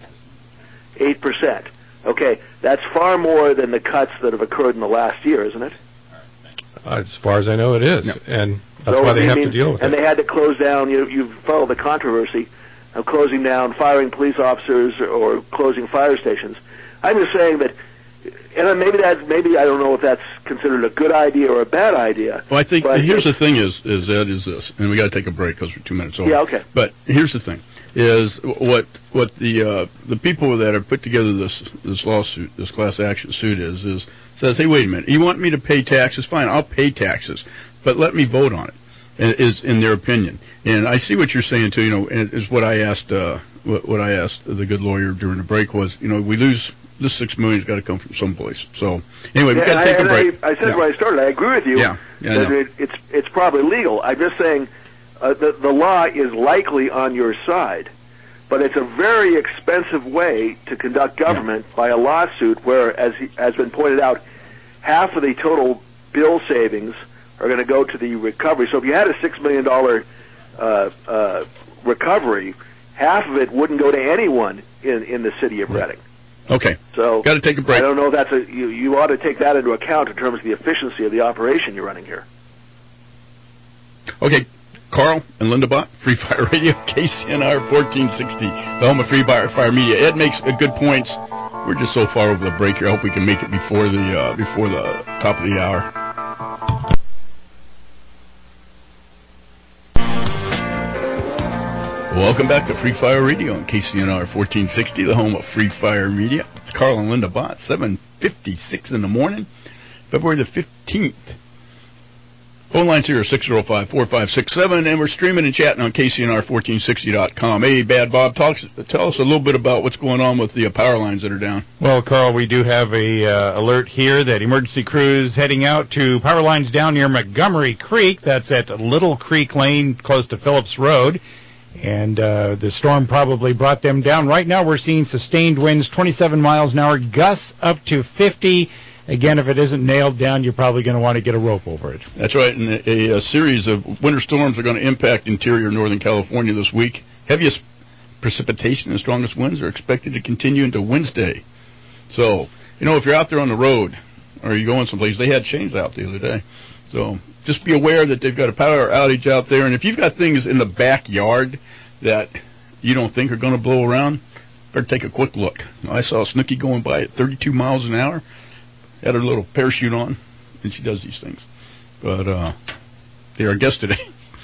[SPEAKER 4] eight percent. Okay, that's far more than the cuts that have occurred in the last year, isn't it?
[SPEAKER 5] Uh, as far as I know, it is,
[SPEAKER 2] No.
[SPEAKER 5] and that's
[SPEAKER 4] So,
[SPEAKER 5] why they
[SPEAKER 4] I
[SPEAKER 5] have
[SPEAKER 4] mean,
[SPEAKER 5] to deal with
[SPEAKER 4] and
[SPEAKER 5] it.
[SPEAKER 4] they had to close down. You you follow the controversy of closing down, firing police officers, or closing fire stations. I'm just saying that, and maybe that maybe I don't know if that's considered a good idea or a bad idea.
[SPEAKER 2] Well, I think
[SPEAKER 4] but
[SPEAKER 2] here's the
[SPEAKER 4] it's-
[SPEAKER 2] thing: is is Ed is this, and we got to take a break because we're two minutes over.
[SPEAKER 4] Yeah, okay.
[SPEAKER 2] But here's the thing: is what what the uh, the people that have put together this this lawsuit, this class action suit is is says, hey, wait a minute, you want me to pay taxes? Fine, I'll pay taxes, but let me vote on it. Is in their opinion, and I see what you're saying too. You know, and is what I asked. Uh, what, what I asked the good lawyer during the break was, you know, we lose. This six million's got to come from someplace. So anyway, we
[SPEAKER 4] Yeah,
[SPEAKER 2] got to take
[SPEAKER 4] and
[SPEAKER 2] a break.
[SPEAKER 4] I, I said
[SPEAKER 2] yeah.
[SPEAKER 4] when I started, I agree with you
[SPEAKER 2] Yeah, yeah, I
[SPEAKER 4] that
[SPEAKER 2] know.
[SPEAKER 4] it, it's it's probably legal. I'm just saying uh, the the law is likely on your side, but it's a very expensive way to conduct government by a lawsuit where, as he, has been pointed out, half of the total bill savings are going to go to the recovery. So if you had a six million dollar uh, uh, recovery, half of it wouldn't go to anyone in in the city of Reading.
[SPEAKER 2] Okay.
[SPEAKER 4] So
[SPEAKER 2] Got to take a break.
[SPEAKER 4] I don't know if that's a you, you ought to take that into account in terms of the efficiency of the operation you're running here.
[SPEAKER 2] Okay, Carl and Linda Bott, Free Fire Radio, K C N R fourteen sixty, the home of Free Fire Media. Ed makes uh, good points. We're just so far over the break here. I hope we can make it before the uh, before the top of the hour. Welcome back to Free Fire Radio on K C N R fourteen sixty, the home of Free Fire Media. It's Carl and Linda Bott, seven fifty-six in the morning, February the fifteenth. Phone lines here are six oh five, four five six seven, and we're streaming and chatting on K C N R fourteen sixty dot com. Hey, Bad Bob, talk, tell us a little bit about what's going on with the uh, power lines that are down.
[SPEAKER 3] Well, Carl, we do have a uh, alert here that emergency crews heading out to power lines down near Montgomery Creek. That's at Little Creek Lane, close to Phillips Road. And uh, the storm probably brought them down. Right now we're seeing sustained winds, twenty-seven miles an hour, gusts up to fifty. Again, if it isn't nailed down, you're probably going to want to get a rope over it.
[SPEAKER 2] That's right, and a, a series of winter storms are going to impact interior Northern California this week. Heaviest precipitation and strongest winds are expected to continue into Wednesday. So, you know, if you're out there on the road or you're going someplace, they had chains out the other day. So just be aware that they've got a power outage out there, and if you've got things in the backyard that you don't think are going to blow around, better take a quick look. I saw Snooki going by at thirty-two miles an hour. Had her little parachute on, and she does these things. But uh, they're our guest today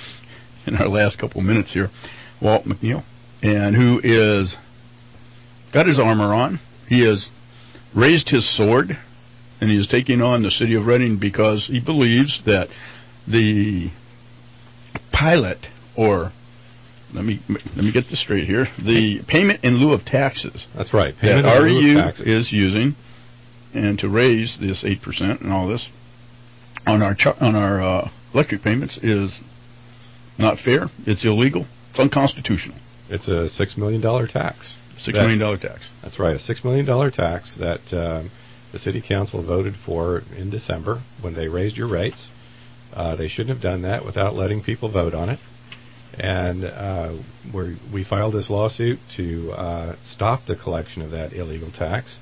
[SPEAKER 2] in our last couple of minutes here, Walt McNeil, and who is got his armor on. He has raised his sword, and he is taking on the city of Redding because he believes that the pilot, or let me let me get this straight here, the payment in lieu of taxes.
[SPEAKER 5] That's right.
[SPEAKER 2] Payment that R E U is using. And to raise this eight percent and all this on our char- on our uh, electric payments is not fair. It's illegal. It's unconstitutional.
[SPEAKER 5] It's a six million dollars tax.
[SPEAKER 2] Six million dollar tax.
[SPEAKER 5] That's right, a six million dollars tax that um, the City Council voted for in December when they raised your rates. Uh, they shouldn't have done that without letting people vote on it. And uh, we're, we filed this lawsuit to uh, stop the collection of that illegal tax.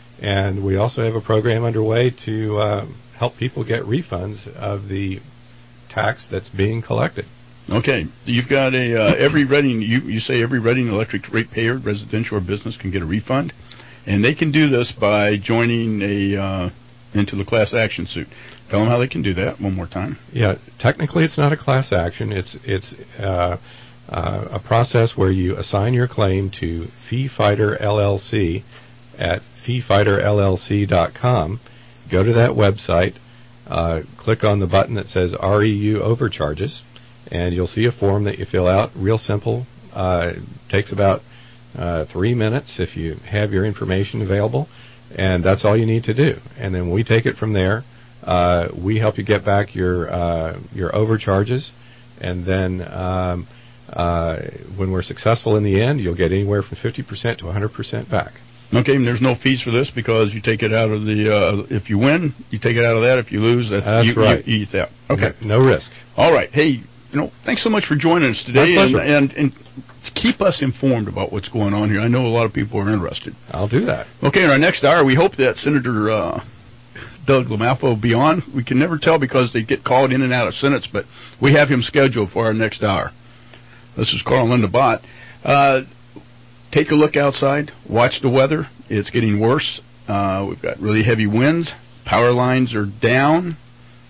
[SPEAKER 5] And we also have a program underway to uh, help people get refunds of the tax that's being collected.
[SPEAKER 2] Okay, you've got a uh, every Redding. You, you say every Redding electric ratepayer, residential or business, can get a refund, and they can do this by joining a uh, into the class action suit. Tell them how they can do that one more time.
[SPEAKER 5] Yeah, technically it's not a class action. It's it's uh, uh, a process where you assign your claim to Fee Fighter L L C at fee fighter L L C dot com. Go to that website, uh, click on the button that says R E U overcharges, and you'll see a form that you fill out. Real simple. Uh, takes about uh, three minutes if you have your information available, and that's all you need to do. And then we take it from there. Uh, we help you get back your uh, your overcharges, and then um, uh, when we're successful in the end, you'll get anywhere from fifty percent to one hundred percent back.
[SPEAKER 2] Okay, and there's no fees for this because you take it out of the, uh, if you win, you take it out of that. If you lose, that's,
[SPEAKER 5] that's
[SPEAKER 2] you,
[SPEAKER 5] right.
[SPEAKER 2] you eat that. Okay.
[SPEAKER 5] No, no risk.
[SPEAKER 2] All right. Hey, you know, thanks so much for joining us today.
[SPEAKER 5] My pleasure.
[SPEAKER 2] And, and, and keep us informed about what's going on here. I know a lot of people are interested.
[SPEAKER 5] I'll do that.
[SPEAKER 2] Okay, in our next hour, we hope that Senator uh, Doug LaMalfa will be on. We can never tell because they get called in and out of Senates, but we have him scheduled for our next hour. This is Carl and Linda Bott. Uh, take a look outside. Watch the weather. It's getting worse. Uh, we've got really heavy winds. Power lines are down.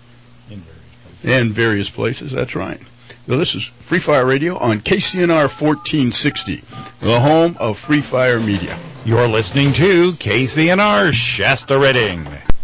[SPEAKER 3] In various places.
[SPEAKER 2] In various places, that's right. So this is Free Fire Radio on K C N R fourteen sixty, the home of Free Fire Media.
[SPEAKER 3] You're listening to K C N R Shasta Redding.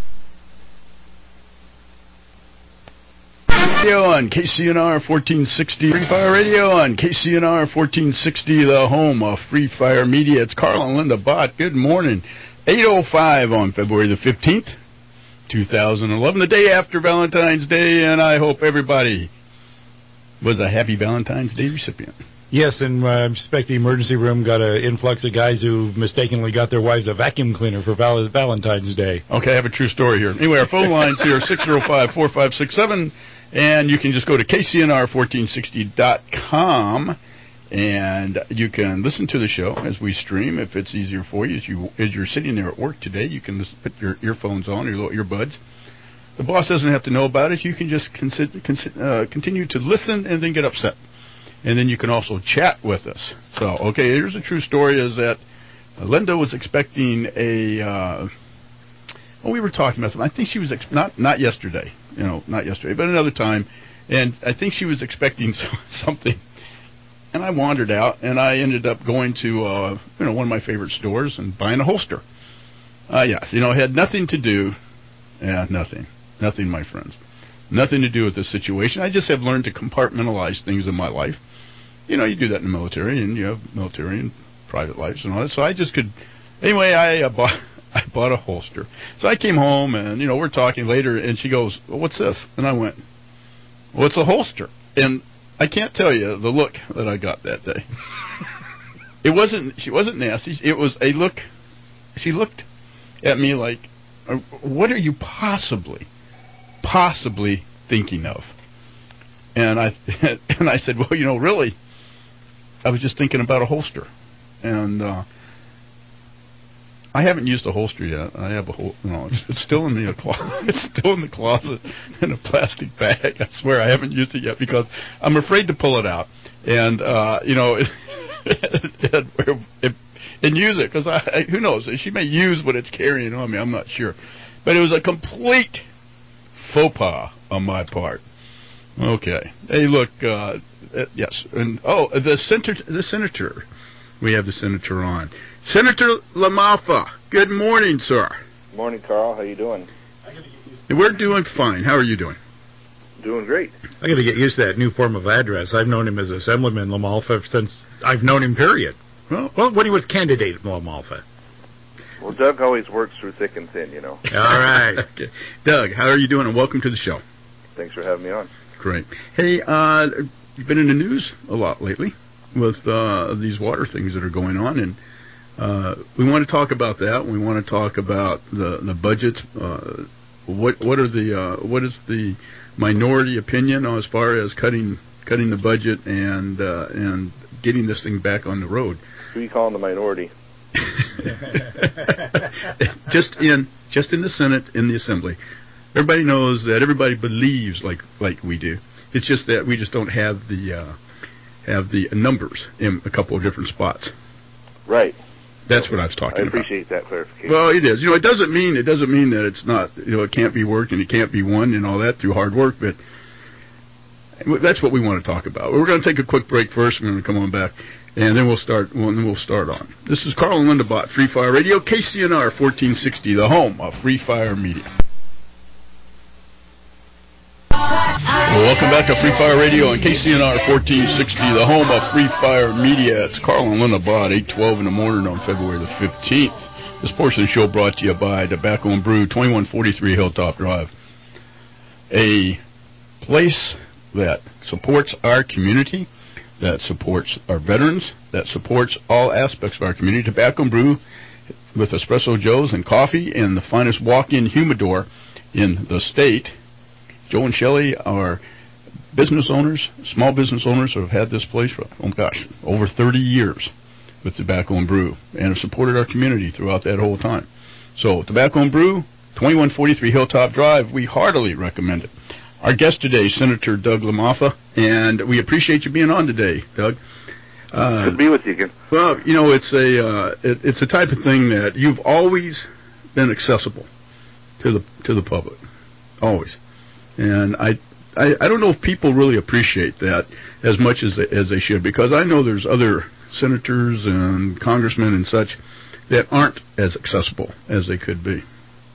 [SPEAKER 2] Radio on K C N R fourteen sixty. Free Fire Radio on K C N R fourteen sixty, the home of Free Fire Media. It's Carl and Linda Bott. Good morning. eight oh five on February the fifteenth, two thousand eleven, the day after Valentine's Day, and I hope everybody was a happy Valentine's Day recipient.
[SPEAKER 3] Yes, and uh, I suspect the emergency room got an influx of guys who mistakenly got their wives a vacuum cleaner for val- Valentine's Day.
[SPEAKER 2] Okay, I have a true story here. Anyway, our phone lines here are six oh five, four five six seven, and you can just go to K C N R fourteen sixty dot com, and you can listen to the show as we stream. If it's easier for you, as, you, as you're sitting there at work today, you can listen, put your earphones on, your little earbuds. The boss doesn't have to know about it. You can just consi- consi- uh, continue to listen and then get upset. And then you can also chat with us. So, okay, here's the true story is that Linda was expecting a. Uh, well, we were talking about something. I think she was ex- not not yesterday. You know, not yesterday, but another time, and I think she was expecting something. And I wandered out, and I ended up going to uh, you know one of my favorite stores and buying a holster. Uh, yes, you know, it had nothing to do. Yeah, nothing, nothing, my friends, nothing to do with this situation. I just have learned to compartmentalize things in my life. You know, you do that in the military, and you have military and private lives and all that. So I just could. Anyway, I uh, bought I bought a holster. So I came home, and you know, we're talking later, and she goes, well, "What's this?" And I went, "Well, it's a holster." And I can't tell you the look that I got that day. It wasn't. She wasn't nasty. It was a look. She looked at me like, "What are you possibly, possibly thinking of?" And I and I said, "Well, you know, really, I was just thinking about a holster." And uh, I haven't used a holster yet. I have a hol- no, it's, it's still in the closet. It's still in the closet in a plastic bag. I swear I haven't used it yet because I'm afraid to pull it out and uh, you know and, and, and use it because I, I who knows, she may use what it's carrying on me. I'm not sure, but it was a complete faux pas on my part. Okay. Hey, look. Uh, yes, and oh, the senator. The senator. We have the senator on. Senator LaMalfa, good morning, sir.
[SPEAKER 6] Morning, Carl. How you doing?
[SPEAKER 2] We're doing fine. How are you doing?
[SPEAKER 6] Doing great.
[SPEAKER 3] I got to get used to that new form of address. I've known him as Assemblyman LaMalfa since I've known him, period. Well, well when he was candidate LaMalfa.
[SPEAKER 6] Well, Doug always works through thick and thin, you know.
[SPEAKER 3] All right.
[SPEAKER 2] Okay. Doug, how are you doing, and welcome to the show.
[SPEAKER 6] Thanks for having me on.
[SPEAKER 2] Great. Hey, uh, you've been in the news a lot lately with uh, these water things that are going on, and uh, we want to talk about that. We want to talk about the the budget. Uh, what what are the uh, what is the minority opinion as far as cutting cutting the budget and uh, and getting this thing back on the road?
[SPEAKER 6] Who are you calling the minority?
[SPEAKER 2] just in just in the Senate, in the Assembly. Everybody knows that everybody believes like like we do. It's just that we just don't have the uh, have the numbers in a couple of different spots.
[SPEAKER 6] Right.
[SPEAKER 2] That's what I was talking about.
[SPEAKER 6] I appreciate
[SPEAKER 2] about.
[SPEAKER 6] that clarification.
[SPEAKER 2] Well, it is. You know, it doesn't mean it doesn't mean that it's not. You know, it can't be worked and it can't be won and all that through hard work. But that's what we want to talk about. We're going to take a quick break first. We're going to come on back, and then we'll start. Well, then we'll start on. This is Carl and Linda Bott, Free Fire Radio, K C N R fourteen sixty, the home of Free Fire Media. Well, welcome back to Free Fire Radio on K C N R fourteen sixty, the home of Free Fire Media. It's Carl and Linda Bott, eight twelve in the morning on February the fifteenth. This portion of the show brought to you by Tobacco and Brew, twenty-one forty-three Hilltop Drive. A place that supports our community, that supports our veterans, that supports all aspects of our community. Tobacco and Brew with Espresso Joes and coffee and the finest walk-in humidor in the state. Joe and Shelley are business owners, small business owners who have had this place for, oh gosh, over thirty years with Tobacco and Brew and have supported our community throughout that whole time. So, Tobacco and Brew, twenty-one forty-three Hilltop Drive, we heartily recommend it. Our guest today, Senator Doug LaMalfa, and we appreciate you being on today, Doug.
[SPEAKER 6] Uh, Good to be with you again.
[SPEAKER 2] Well, you know, it's a uh, it, it's a type of thing that you've always been accessible to the to the public, always. And I, I, I don't know if people really appreciate that as much as they, as they should, because I know there's other senators and congressmen and such that aren't as accessible as they could be.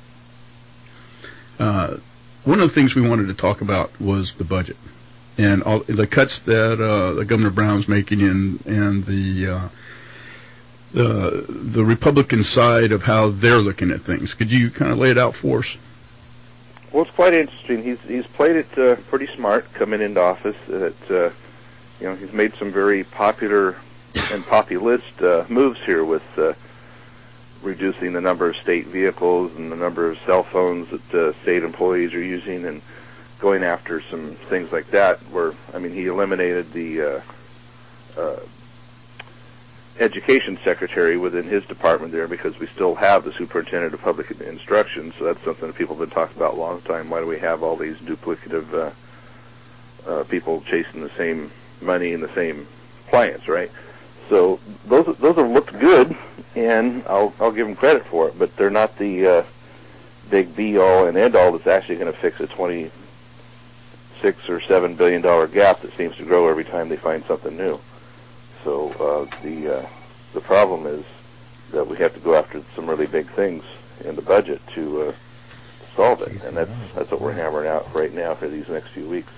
[SPEAKER 2] Uh, one of the things we wanted to talk about was the budget and all the cuts that uh, the Governor Brown's making in and the uh, the the Republican side of how they're looking at things. Could you kind of lay it out for us?
[SPEAKER 6] Well, it's quite interesting. He's he's played it uh, pretty smart coming into office. That uh, you know he's made some very popular and populist uh, moves here with uh, reducing the number of state vehicles and the number of cell phones that uh, state employees are using, and going after some things like that. Where I mean, he eliminated the uh, uh, education secretary within his department there because we still have the superintendent of public instruction. So that's something that people have been talking about a long time. Why do we have all these duplicative uh, uh, people chasing the same money and the same clients, right? So those those have looked good, and I'll I'll give them credit for it, but they're not the uh, big be-all and end-all that's actually going to fix a twenty-six or seven billion dollar gap that seems to grow every time they find something new. So uh, the uh, the problem is that we have to go after some really big things in the budget to uh, solve it, and that's that's what we're hammering out right now for these next few weeks.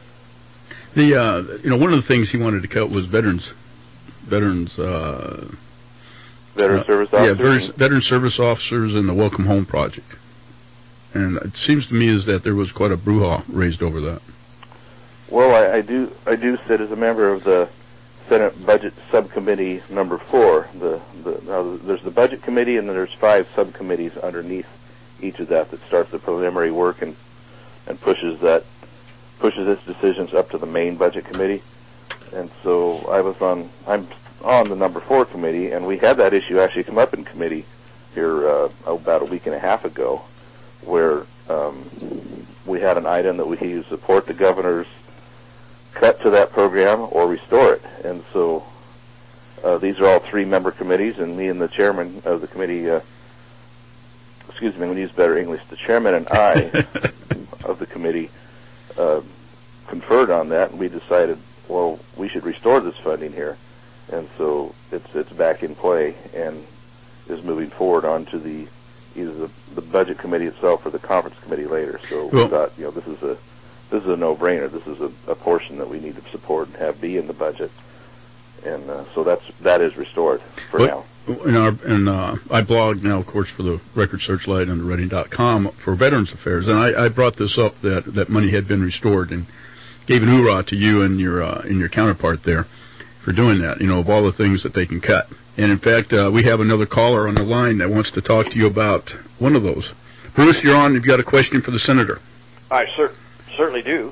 [SPEAKER 2] The uh, you know one of the things he wanted to cut was veterans, veterans. Uh,
[SPEAKER 6] Veteran
[SPEAKER 2] uh,
[SPEAKER 6] service officers.
[SPEAKER 2] Yeah, veteran, veteran service officers and the Welcome Home Project. And it seems to me is that there was quite a brouhaha raised over that.
[SPEAKER 6] Well, I, I do I do sit as a member of the Senate Budget Subcommittee number four. The, the now there's the Budget Committee, and then there's five subcommittees underneath each of that that starts the preliminary work and and pushes that pushes its decisions up to the main Budget Committee. And so I was on I'm on the number four committee, and we had that issue actually come up in committee here uh, about a week and a half ago, where um, we had an item that we support the governor's cut to that program or restore it. And so uh, these are all three-member committees, and me and the chairman of the committee, uh, excuse me, I'm going to use better English, the chairman and I of the committee uh, conferred on that, and we decided, well, we should restore this funding here. And so it's it's back in play and is moving forward onto the either the, the budget committee itself or the conference committee later. So
[SPEAKER 2] well,
[SPEAKER 6] we thought, you know, this is a this is a no-brainer. This is a, a portion that we need to support and have be in the budget, and uh, so that's that is restored for
[SPEAKER 2] well,
[SPEAKER 6] now.
[SPEAKER 2] In our and uh, I blog now, of course, for the Record Searchlight under Reading dot com for Veterans Affairs, and I, I brought this up that that money had been restored and gave an hoorah to you and your uh, and your counterpart there for doing that, you know, of all the things that they can cut. And, in fact, uh, we have another caller on the line that wants to talk to you about one of those. Bruce, you're on. You've got a question for the senator.
[SPEAKER 7] I cer- certainly do.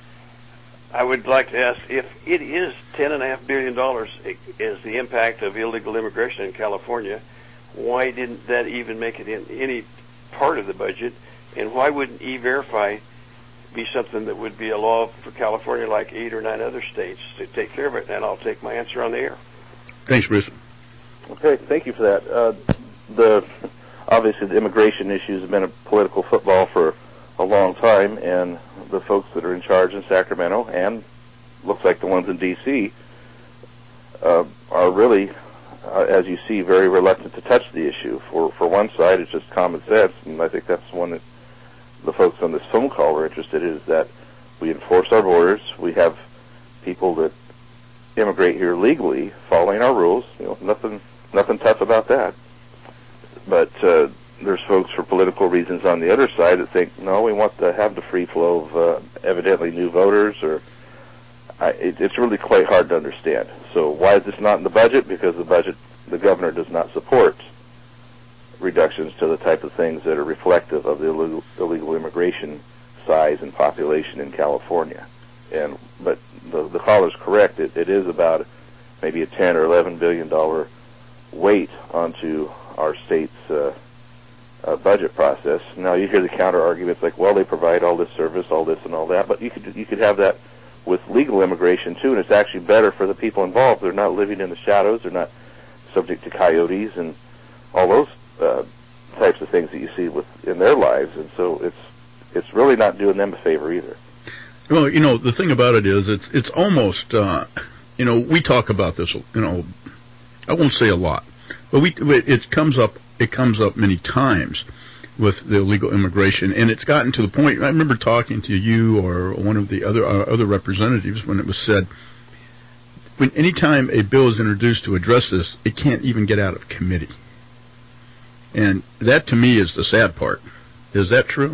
[SPEAKER 7] I would like to ask, if it is ten point five billion dollars is the impact of illegal immigration in California, why didn't that even make it in any part of the budget? And why wouldn't E-Verify be something that would be a law for California like eight or nine other states to take care of it? And I'll take my answer on the air.
[SPEAKER 2] Thanks, Bruce.
[SPEAKER 6] Okay, thank you for that. Uh, the obviously the immigration issues have been a political football for a long time, and the folks that are in charge in Sacramento and looks like the ones in D C uh, are really, uh, as you see, very reluctant to touch the issue. For for one side, it's just common sense, and I think that's one that the folks on this phone call are interested in, is that we enforce our borders. We have people that immigrate here legally, following our rules. You know, nothing nothing tough about that. But uh, there's folks for political reasons on the other side that think, no, we want to have the free flow of uh, evidently new voters, or I, it, it's really quite hard to understand. So why is this not in the budget? Because the budget, the governor does not support reductions to the type of things that are reflective of the illegal, illegal immigration size and population in California. And but the, the caller's correct. It, it is about maybe a ten or eleven billion dollar weight onto our state's uh, uh, budget process. Now you hear the counter arguments like, well, they provide all this service, all this and all that, but you could you could have that with legal immigration too, and it's actually better for the people involved. They're not living in the shadows. They're not subject to coyotes and all those uh, types of things that you see with in their lives, and so it's it's really not doing them a favor either.
[SPEAKER 2] Well, you know, the thing about it is, it's it's almost, uh, you know, we talk about this, you know, I won't say a lot, but we it comes up it comes up many times with the illegal immigration, and it's gotten to the point. I remember talking to you or one of the other uh, other representatives when it was said, when any time a bill is introduced to address this, it can't even get out of committee, and that to me is the sad part. Is that true?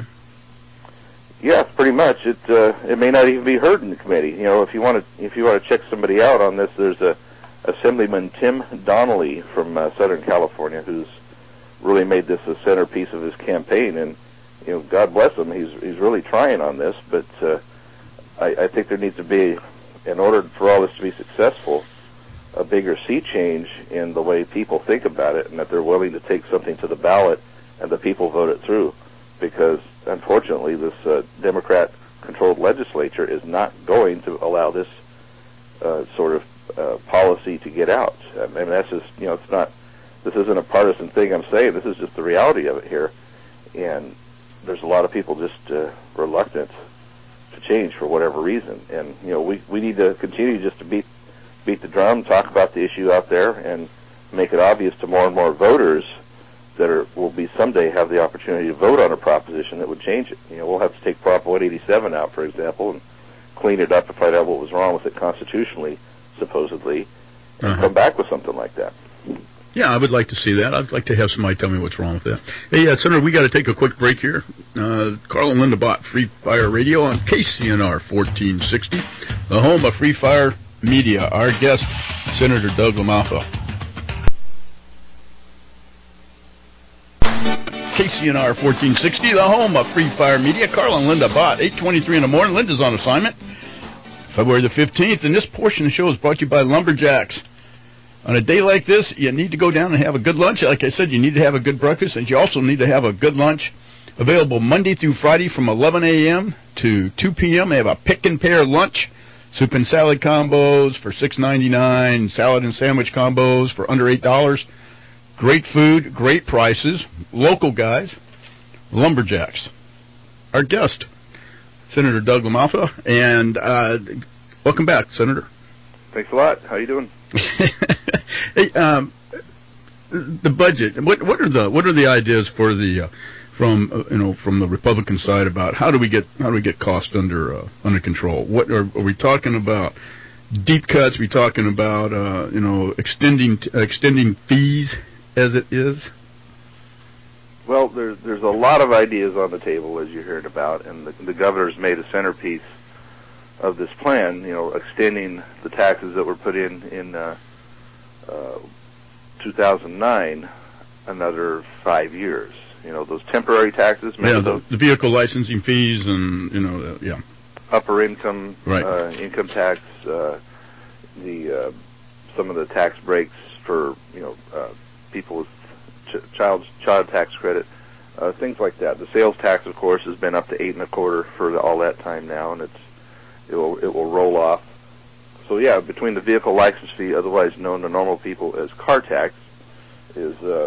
[SPEAKER 6] Yes, pretty much. It uh, it may not even be heard in the committee. You know, if you want to if you want to check somebody out on this, there's a Assemblyman Tim Donnelly from uh, Southern California who's really made this a centerpiece of his campaign, and you know, God bless him, he's he's really trying on this. But uh, I, I think there needs to be, in order for all this to be successful, a bigger sea change in the way people think about it, and that they're willing to take something to the ballot and the people vote it through. Because unfortunately, this uh, Democrat-controlled legislature is not going to allow this uh, sort of uh, policy to get out. I mean, that's just, you know, it's not this isn't a partisan thing I'm saying. This is just the reality of it here. And there's a lot of people just uh, reluctant to change for whatever reason. And, you know, we, we need to continue just to beat beat the drum, talk about the issue out there, and make it obvious to more and more voters that are, will be someday have the opportunity to vote on a proposition that would change it. You know, we'll have to take Prop one eighty-seven out, for example, and clean it up and find out what was wrong with it constitutionally, supposedly, and uh-huh. come back with something like that.
[SPEAKER 2] Yeah, I would like to see that. I'd like to have somebody tell me what's wrong with that. Hey, uh, Senator, we got to take a quick break here. Uh, Carl and Linda Bott, Free Fire Radio on K C N R fourteen sixty, the home of Free Fire Media. Our guest, Senator Doug LaMalfa. K C N R fourteen sixty, the home of Free Fire Media. Carl and Linda Bott, eight twenty-three in the morning. Linda's on assignment. February the fifteenth, and this portion of the show is brought to you by Lumberjacks. On a day like this, you need to go down and have a good lunch. Like I said, you need to have a good breakfast, and you also need to have a good lunch. Available Monday through Friday from eleven a.m. to two p.m. They have a pick and pair lunch, soup and salad combos for six ninety-nine, salad and sandwich combos for under eight dollars. Great food, great prices, local guys, Lumberjacks. Our guest, Senator Doug LaMalfa, and uh, welcome back, Senator.
[SPEAKER 6] Thanks a lot. How you doing?
[SPEAKER 2] Hey, um, the budget. What what are the what are the ideas for the uh, from uh, you know from the Republican side about how do we get how do we get costs under uh, under control? What are, are we talking about? Deep cuts? Are we talking about uh, you know extending uh, extending fees as it is?
[SPEAKER 6] Well, there's there's a lot of ideas on the table, as you heard about, and the, the governor's made a centerpiece of this plan, you know, extending the taxes that were put in in uh, uh, two thousand nine another five years. You know, those temporary taxes.
[SPEAKER 2] Yeah, the,
[SPEAKER 6] those
[SPEAKER 2] the vehicle licensing fees and, you know, uh, yeah.
[SPEAKER 6] Upper income,
[SPEAKER 2] right.
[SPEAKER 6] uh, income tax, uh, the uh, some of the tax breaks for, you know, uh, people with ch- child child tax credit, uh, things like that. The sales tax, of course, has been up to eight and a quarter for the, all that time now, and it's It will, it will roll off. So, yeah, between the vehicle license fee, otherwise known to normal people as car tax, is uh,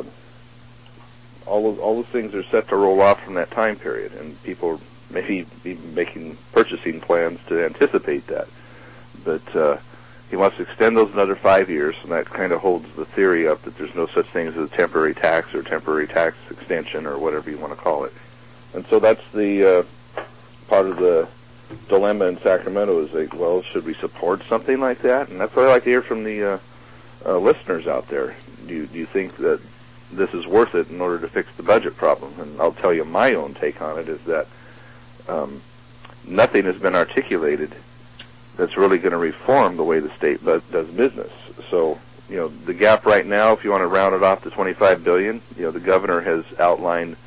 [SPEAKER 6] all those, all those things are set to roll off from that time period, and people maybe be making purchasing plans to anticipate that. But uh, he wants to extend those another five years, and that kind of holds the theory up that there's no such thing as a temporary tax or temporary tax extension or whatever you want to call it. And so that's the uh, part of the dilemma in Sacramento is like, well, should we support something like that? And that's what I like to hear from the uh, uh, listeners out there. Do you, do you think that this is worth it in order to fix the budget problem? And I'll tell you my own take on it is that um, nothing has been articulated that's really going to reform the way the state does business. So, you know, the gap right now, if you want to round it off to twenty-five billion dollars, you know, the governor has outlined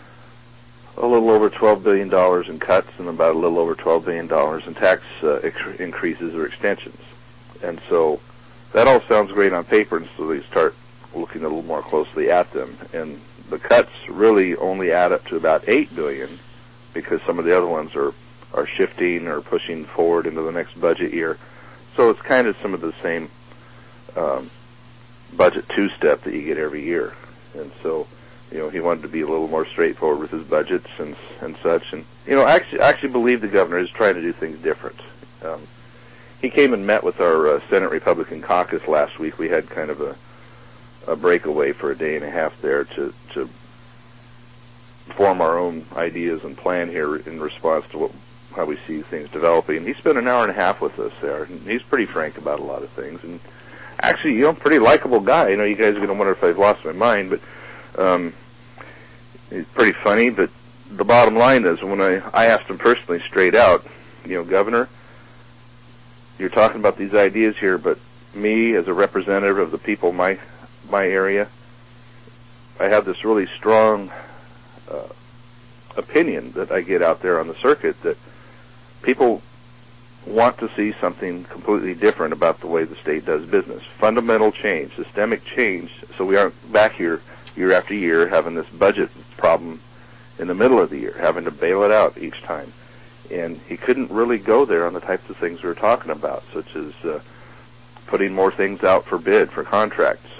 [SPEAKER 6] a little over twelve billion dollars in cuts and about a little over twelve billion dollars in tax uh, ex- increases or extensions. And so that all sounds great on paper until you start looking a little more closely at them. And the cuts really only add up to about eight billion dollars because some of the other ones are, are shifting or pushing forward into the next budget year. So it's kind of some of the same um, budget two-step that you get every year. And so, you know, he wanted to be a little more straightforward with his budgets and and such. And, you know, I actually, I actually believe the governor is trying to do things different. Um, he came and met with our uh, Senate Republican caucus last week. We had kind of a, a breakaway for a day and a half there to, to form our own ideas and plan here in response to what, how we see things developing. He spent an hour and a half with us there, and he's pretty frank about a lot of things. And actually, you know, pretty likable guy. You know, you guys are going to wonder if I've lost my mind, but Um, he's pretty funny, but the bottom line is when I, I asked him personally straight out, you know, Governor, you're talking about these ideas here, but me as a representative of the people in my, my area, I have this really strong uh, opinion that I get out there on the circuit that people want to see something completely different about the way the state does business. Fundamental change, systemic change, so we aren't back here year after year having this budget problem in the middle of the year, having to bail it out each time. And he couldn't really go there on the types of things we were talking about, such as uh, putting more things out for bid, for contracts,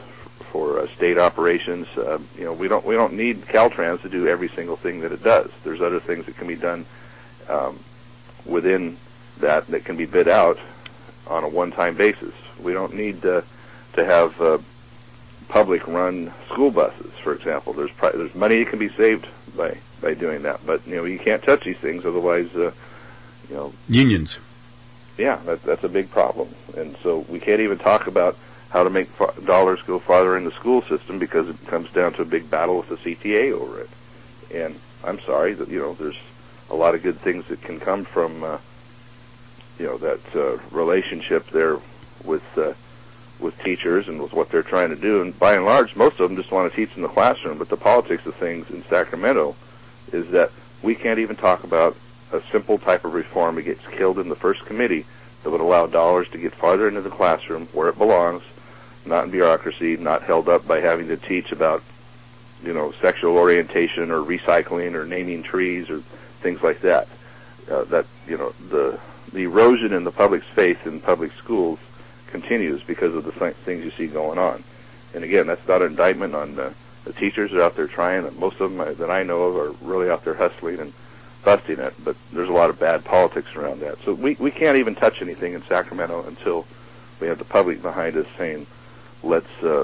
[SPEAKER 6] for uh, state operations. Uh, you know, we don't we don't need Caltrans to do every single thing that it does. There's other things that can be done um, within that that can be bid out on a one-time basis. We don't need uh, to have uh, public-run school buses, for example. There's pri- there's money that can be saved by by doing that, but you know you can't touch these things, otherwise, uh, you know.
[SPEAKER 2] Unions.
[SPEAKER 6] Yeah, that, that's a big problem, and so we can't even talk about how to make fa- dollars go farther in the school system because it comes down to a big battle with the C T A over it. And I'm sorry that you know there's a lot of good things that can come from uh, you know that uh, relationship there with uh, with teachers and with what they're trying to do. And by and large, most of them just want to teach in the classroom. But the politics of things in Sacramento is that we can't even talk about a simple type of reform that gets killed in the first committee that would allow dollars to get farther into the classroom where it belongs, not in bureaucracy, not held up by having to teach about, you know, sexual orientation or recycling or naming trees or things like that. Uh, that, you know, the the erosion in the public's faith in public schools continues because of the th- things you see going on. And again, that's not an indictment on the, the teachers that are out there trying. Most of them that I know of are really out there hustling and busting it, but there's a lot of bad politics around that. So we, we can't even touch anything in Sacramento until we have the public behind us saying, let's uh,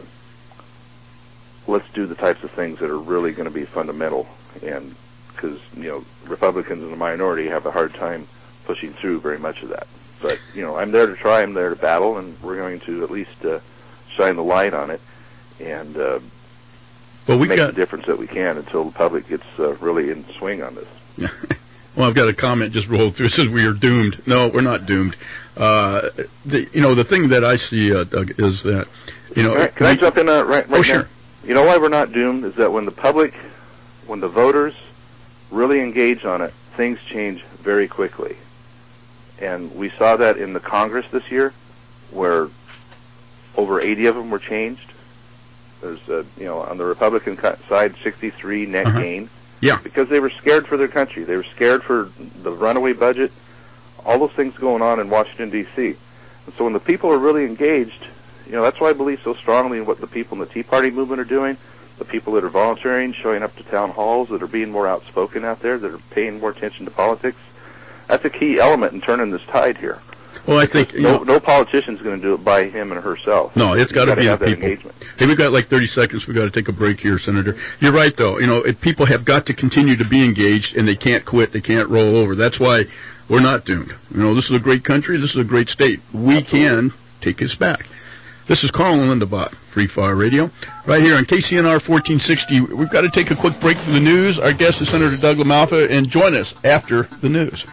[SPEAKER 6] let's do the types of things that are really going to be fundamental. And because, you know, Republicans in the minority have a hard time pushing through very much of that. But, you know, I'm there to try, I'm there to battle, and we're going to at least uh, shine the light on it and uh,
[SPEAKER 2] well, we
[SPEAKER 6] make
[SPEAKER 2] got...
[SPEAKER 6] the difference that we can until the public gets uh, really in swing on this.
[SPEAKER 2] Well, I've got a comment just rolled through. It says we are doomed. No, we're not doomed. Uh, the, you know, the thing that I see, uh, Doug, is that, you know...
[SPEAKER 6] Right, can
[SPEAKER 2] we,
[SPEAKER 6] I jump in uh, right, right
[SPEAKER 2] oh,
[SPEAKER 6] now?
[SPEAKER 2] Sure.
[SPEAKER 6] You know why we're not doomed is that when the public, when the voters really engage on it, things change very quickly. And we saw that in the Congress this year, where over eighty of them were changed. There's, uh, you know, on the Republican side, sixty-three net
[SPEAKER 2] uh-huh.
[SPEAKER 6] gain.
[SPEAKER 2] Yeah.
[SPEAKER 6] Because they were scared for their country. They were scared for the runaway budget, all those things going on in Washington, D C And so when the people are really engaged, you know, that's why I believe so strongly in what the people in the Tea Party movement are doing, the people that are volunteering, showing up to town halls, that are being more outspoken out there, that are paying more attention to politics. That's a key element in turning this tide here.
[SPEAKER 2] Well, I think...
[SPEAKER 6] No,
[SPEAKER 2] know,
[SPEAKER 6] no politician's going to do it by him and herself.
[SPEAKER 2] No, it's got to be the people.
[SPEAKER 6] Engagement.
[SPEAKER 2] Hey, we've got like thirty seconds. We've got to take a break here, Senator. You're right, though. You know, if people have got to continue to be engaged, and they can't quit. They can't roll over. That's why we're not doomed. You know, this is a great country. This is a great state. We Absolutely. Can take this back. This is Carl and Linda Bott, Free Fire Radio, right here on K C N R fourteen sixty. We've got to take a quick break for the news. Our guest is Senator Doug LaMalfa, and join us after the news.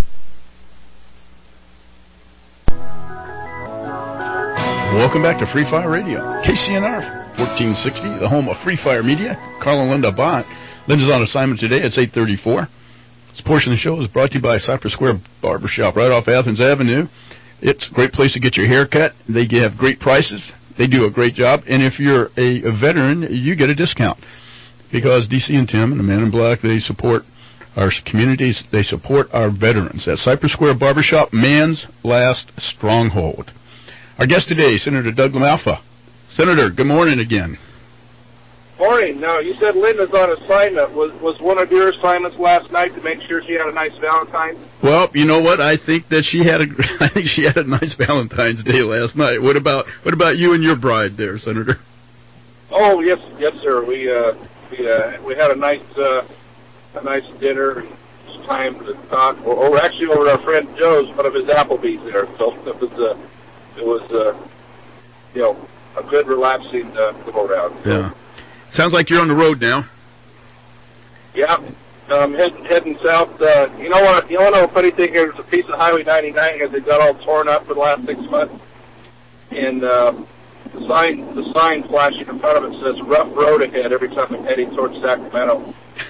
[SPEAKER 2] Welcome back to Free Fire Radio, K C N R fourteen sixty, the home of Free Fire Media. Carl and Linda Bott. Linda's on assignment today. It's eight thirty-four. This portion of the show is brought to you by Cypress Square Barbershop right off Athens Avenue. It's a great place to get your hair cut. They have great prices. They do a great job. And if you're a, a veteran, you get a discount. Because D C and Tim and the Man in Black, they support our communities. They support our veterans. At Cypress Square Barbershop, man's last stronghold. Our guest today, Senator Doug LaMalfa. Senator, good morning again.
[SPEAKER 8] Morning. Now, you said Linda's on assignment. Was was one of your assignments last night to make sure she had a nice Valentine's?
[SPEAKER 2] Well, you know what? I think that she had a I think she had a nice Valentine's Day last night. What about what about you and your bride there, Senator?
[SPEAKER 8] Oh yes, yes, sir. We uh, we uh, we had a nice uh, a nice dinner. It's time to talk. Or, or actually, over at our friend Joe's, one of his Applebee's there. So it was uh, it was uh, you know a good relaxing uh, go around. So,
[SPEAKER 2] yeah. Sounds like you're on the road now.
[SPEAKER 8] Yeah, um, head, heading south. Uh, you know what? You know what? A funny thing here. There's a piece of Highway ninety-nine here that got all torn up for the last six months, and uh, the sign, the sign flashing in front of it says "Rough Road Ahead" every time I'm heading towards Sacramento.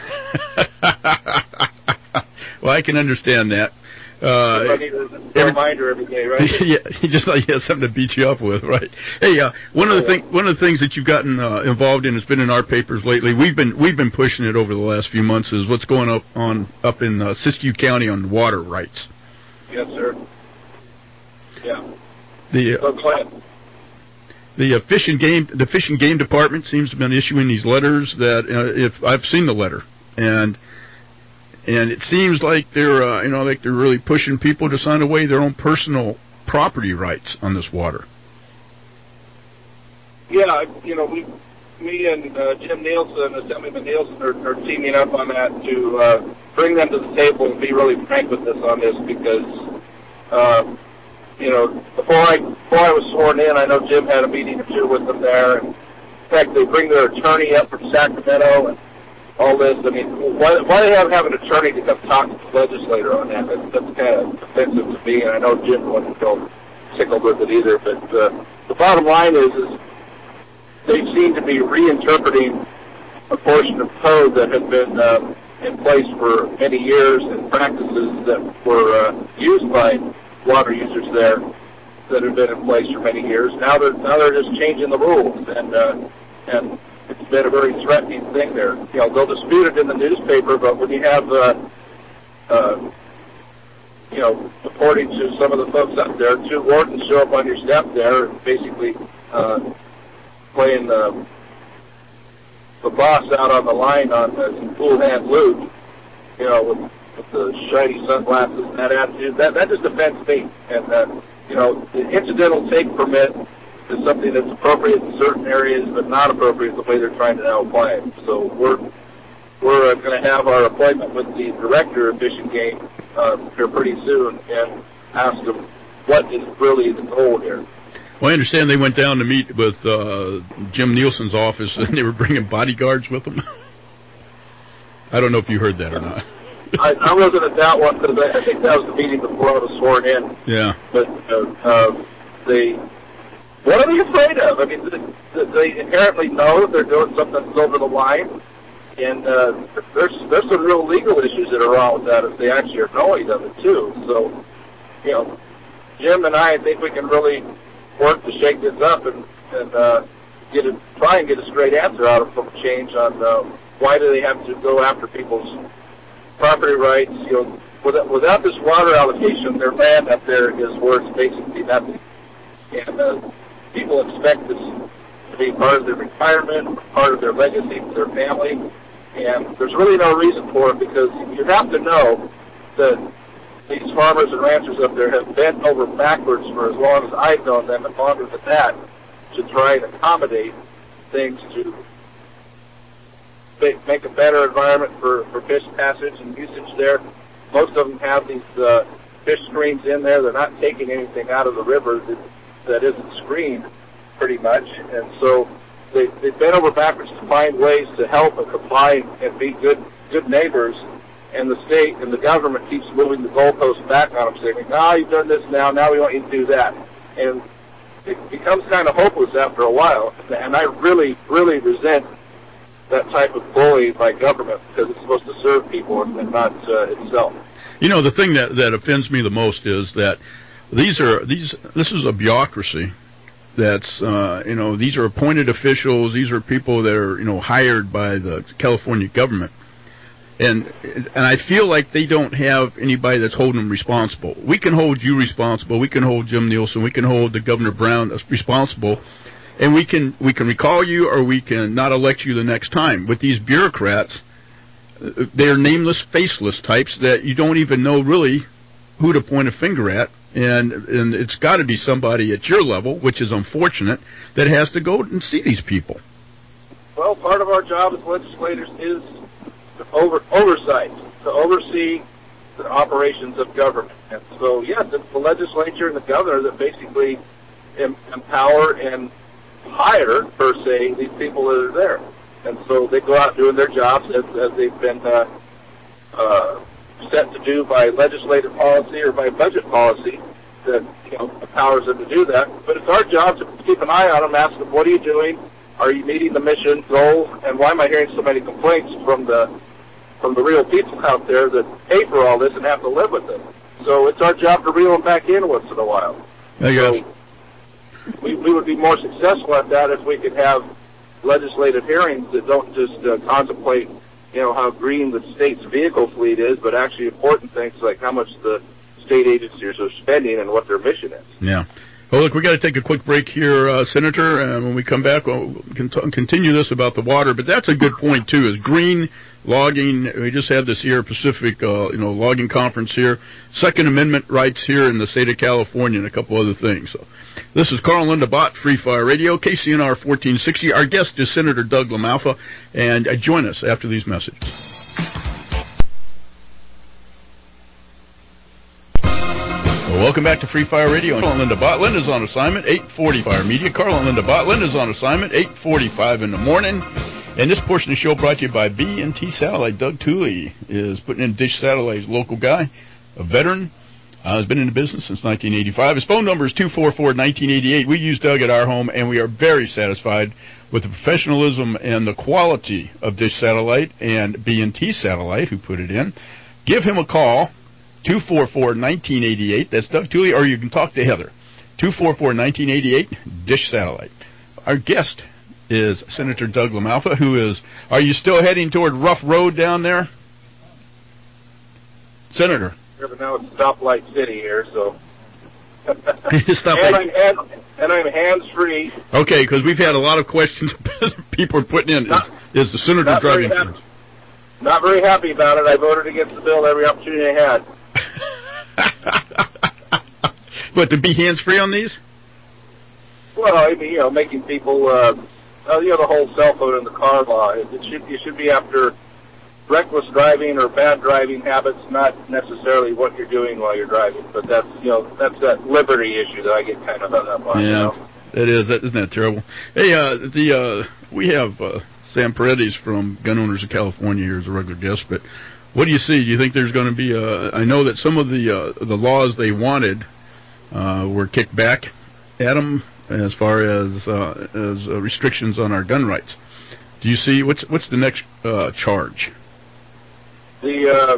[SPEAKER 2] Well, I can understand that. Uh,
[SPEAKER 8] I need a every, reminder every day, right?
[SPEAKER 2] Yeah, you just like you have something to beat you up with, right? Hey, uh, one of the thing, one of the things that you've gotten uh, involved in has been in our papers lately. We've been we've been pushing it over the last few months. Is what's going up on up in uh, Siskiyou County on water rights.
[SPEAKER 8] Yes, sir. Yeah.
[SPEAKER 2] The uh,
[SPEAKER 8] so, Clint.
[SPEAKER 2] the uh, fish and game, the fish and game department seems to have been issuing these letters that uh, if I've seen the letter, and and it seems like they're uh, you know like they're really pushing people to sign away their own personal property rights on this water.
[SPEAKER 8] Yeah, you know, we, me and uh, Jim Nielsen, Assemblyman Nielsen, are, are teaming up on that to uh, bring them to the table and be really frank with us on this because, uh, you know, before I before I was sworn in, I know Jim had a meeting or two with them there. And in fact, they bring their attorney up from Sacramento and all this. I mean, why, why do they have, have an attorney to come talk to the legislator on that? That's, that's kind of offensive to me, and I know Jim wasn't feel tickled with it either. But uh, the bottom line is, is they seem to be reinterpreting a portion of code that had been uh, in place for many years and practices that were uh, used by water users there that had been in place for many years. Now they're now they're just changing the rules, and uh, and it's been a very threatening thing there. You know, they'll dispute it in the newspaper, but when you have uh, uh, you know, according to some of the folks up there, two wardens show up on your step there, basically uh, playing the the boss out on the line on uh, some cool hand loot, you know, with, with the shiny sunglasses and that attitude. That that just offends me. And uh, you know, the incidental take permit is something that's appropriate in certain areas, but not appropriate the way they're trying to now apply it. So we're we're uh, going to have our appointment with the director of Fish and Game uh, here pretty soon and ask him what is really the goal here.
[SPEAKER 2] Well, I understand they went down to meet with uh, Jim Nielsen's office, and they were bringing bodyguards with them. I don't know if you heard that or not.
[SPEAKER 8] I, I wasn't at that one because I, I think that was the meeting before I was sworn in.
[SPEAKER 2] Yeah.
[SPEAKER 8] But uh, uh, they, what are they afraid of? I mean, they, they inherently know that they're doing something that's over the line, and uh, there's there's some real legal issues that are wrong with that if they actually are knowing of it too. So, you know, Jim and I, I think we can really work to shake this up and, and uh, get a, try and get a straight answer out of them, change on uh, why do they have to go after people's property rights. You know, without, without this water allocation, their land up there is worth basically nothing. And uh, people expect this to be part of their retirement, part of their legacy to their family, and there's really no reason for it because you have to know that these farmers and ranchers up there have bent over backwards for as long as I've known them and longer than that to try and accommodate things to make a better environment for, for fish passage and usage there. Most of them have these uh, fish screens in there. They're not taking anything out of the river that, that isn't screened pretty much. And so they, they've bent over backwards to find ways to help and comply and be good good neighbors. And the state and the government keeps moving the goalposts back on them, saying, "Ah, you've done this now. Now we want you to do that." And it becomes kind of hopeless after a while. And I really, really resent that type of bullying by government because it's supposed to serve people and not uh, itself.
[SPEAKER 2] You know, the thing that that offends me the most is that these are these. This is a bureaucracy. That's uh, you know, these are appointed officials. These are people that are you know hired by the California government. And and I feel like they don't have anybody that's holding them responsible. We can hold you responsible. We can hold Jim Nielsen. We can hold the Governor Brown responsible, and we can we can recall you or we can not elect you the next time. With these bureaucrats, they're nameless, faceless types that you don't even know really who to point a finger at. And and it's got to be somebody at your level, which is unfortunate, that has to go and see these people.
[SPEAKER 8] Well, part of our job as legislators is Over, oversight, to oversee the operations of government. And so, yes, it's the legislature and the governor that basically em- empower and hire, per se, these people that are there. And so they go out doing their jobs as, as they've been uh, uh, set to do by legislative policy or by budget policy that you know empowers them to do that. But it's our job to keep an eye on them, ask them, what are you doing? Are you meeting the mission goal? And why am I hearing so many complaints from the from the real people out there that pay for all this and have to live with it? So it's our job to reel them back in once in a while.
[SPEAKER 2] I guess.
[SPEAKER 8] So we, we would be more successful at that if we could have legislative hearings that don't just uh, contemplate, you know, how green the state's vehicle fleet is, but actually important things like how much the state agencies are spending and what their mission is.
[SPEAKER 2] Yeah. Well, look, we got to take a quick break here, uh, Senator, and when we come back, we'll we can t- continue this about the water. But that's a good point too. Is green logging? We just had the Sierra Pacific, uh, you know, logging conference here. Second Amendment rights here in the state of California, and a couple other things. So, this is Carl and Linda Bott, Free Fire Radio, K C N R fourteen sixty. Our guest is Senator Doug LaMalfa, and uh, join us after these messages. Welcome back to Free Fire Radio. Carl and Linda Bott. Linda's on assignment, eight forty Fire Media. Carl and Linda Bott. Linda's on assignment, eight forty-five in the morning. And this portion of the show brought to you by B and T Satellite. Doug Tooley is putting in Dish Satellite. He's a local guy, a veteran. Uh, has been in the business since nineteen eighty-five. His phone number is two four four, one nine eight eight. We use Doug at our home, and we are very satisfied with the professionalism and the quality of Dish Satellite and B and T Satellite, who put it in. Give him a call. two four four, one nine eight eight. That's Doug Tooley, or you can talk to Heather. two four four, one nine eight eight, Dish Satellite. Our guest is Senator Doug LaMalfa, who is, are you still heading toward Rough Road down there? Senator.
[SPEAKER 8] Yeah, but now it's Stoplight City here, so.
[SPEAKER 2] Stop
[SPEAKER 8] and, I'm, and, and I'm hands-free.
[SPEAKER 2] Okay, because we've had a lot of questions people are putting in.
[SPEAKER 8] Not,
[SPEAKER 2] is, is the Senator driving?
[SPEAKER 8] Very not very happy about it. I voted against the bill every opportunity I had.
[SPEAKER 2] But to be hands-free on these?
[SPEAKER 8] Well, I mean, you know, making people, uh, uh, you know, the whole cell phone in the car law. It, it should, you should be after reckless driving or bad driving habits, not necessarily what you're doing while you're driving. But that's, you know, that's that liberty issue that I get kind of hung up on.
[SPEAKER 2] Yeah,
[SPEAKER 8] you know?
[SPEAKER 2] it is. That, isn't that terrible? Hey, uh, the uh, we have uh, Sam Paredes from Gun Owners of California here as a regular guest, but what do you see? Do you think there's going to be a, I know that some of the uh, the laws they wanted uh, were kicked back at them as far as uh, as uh, restrictions on our gun rights. Do you see, what's what's the next uh, charge?
[SPEAKER 8] The, uh,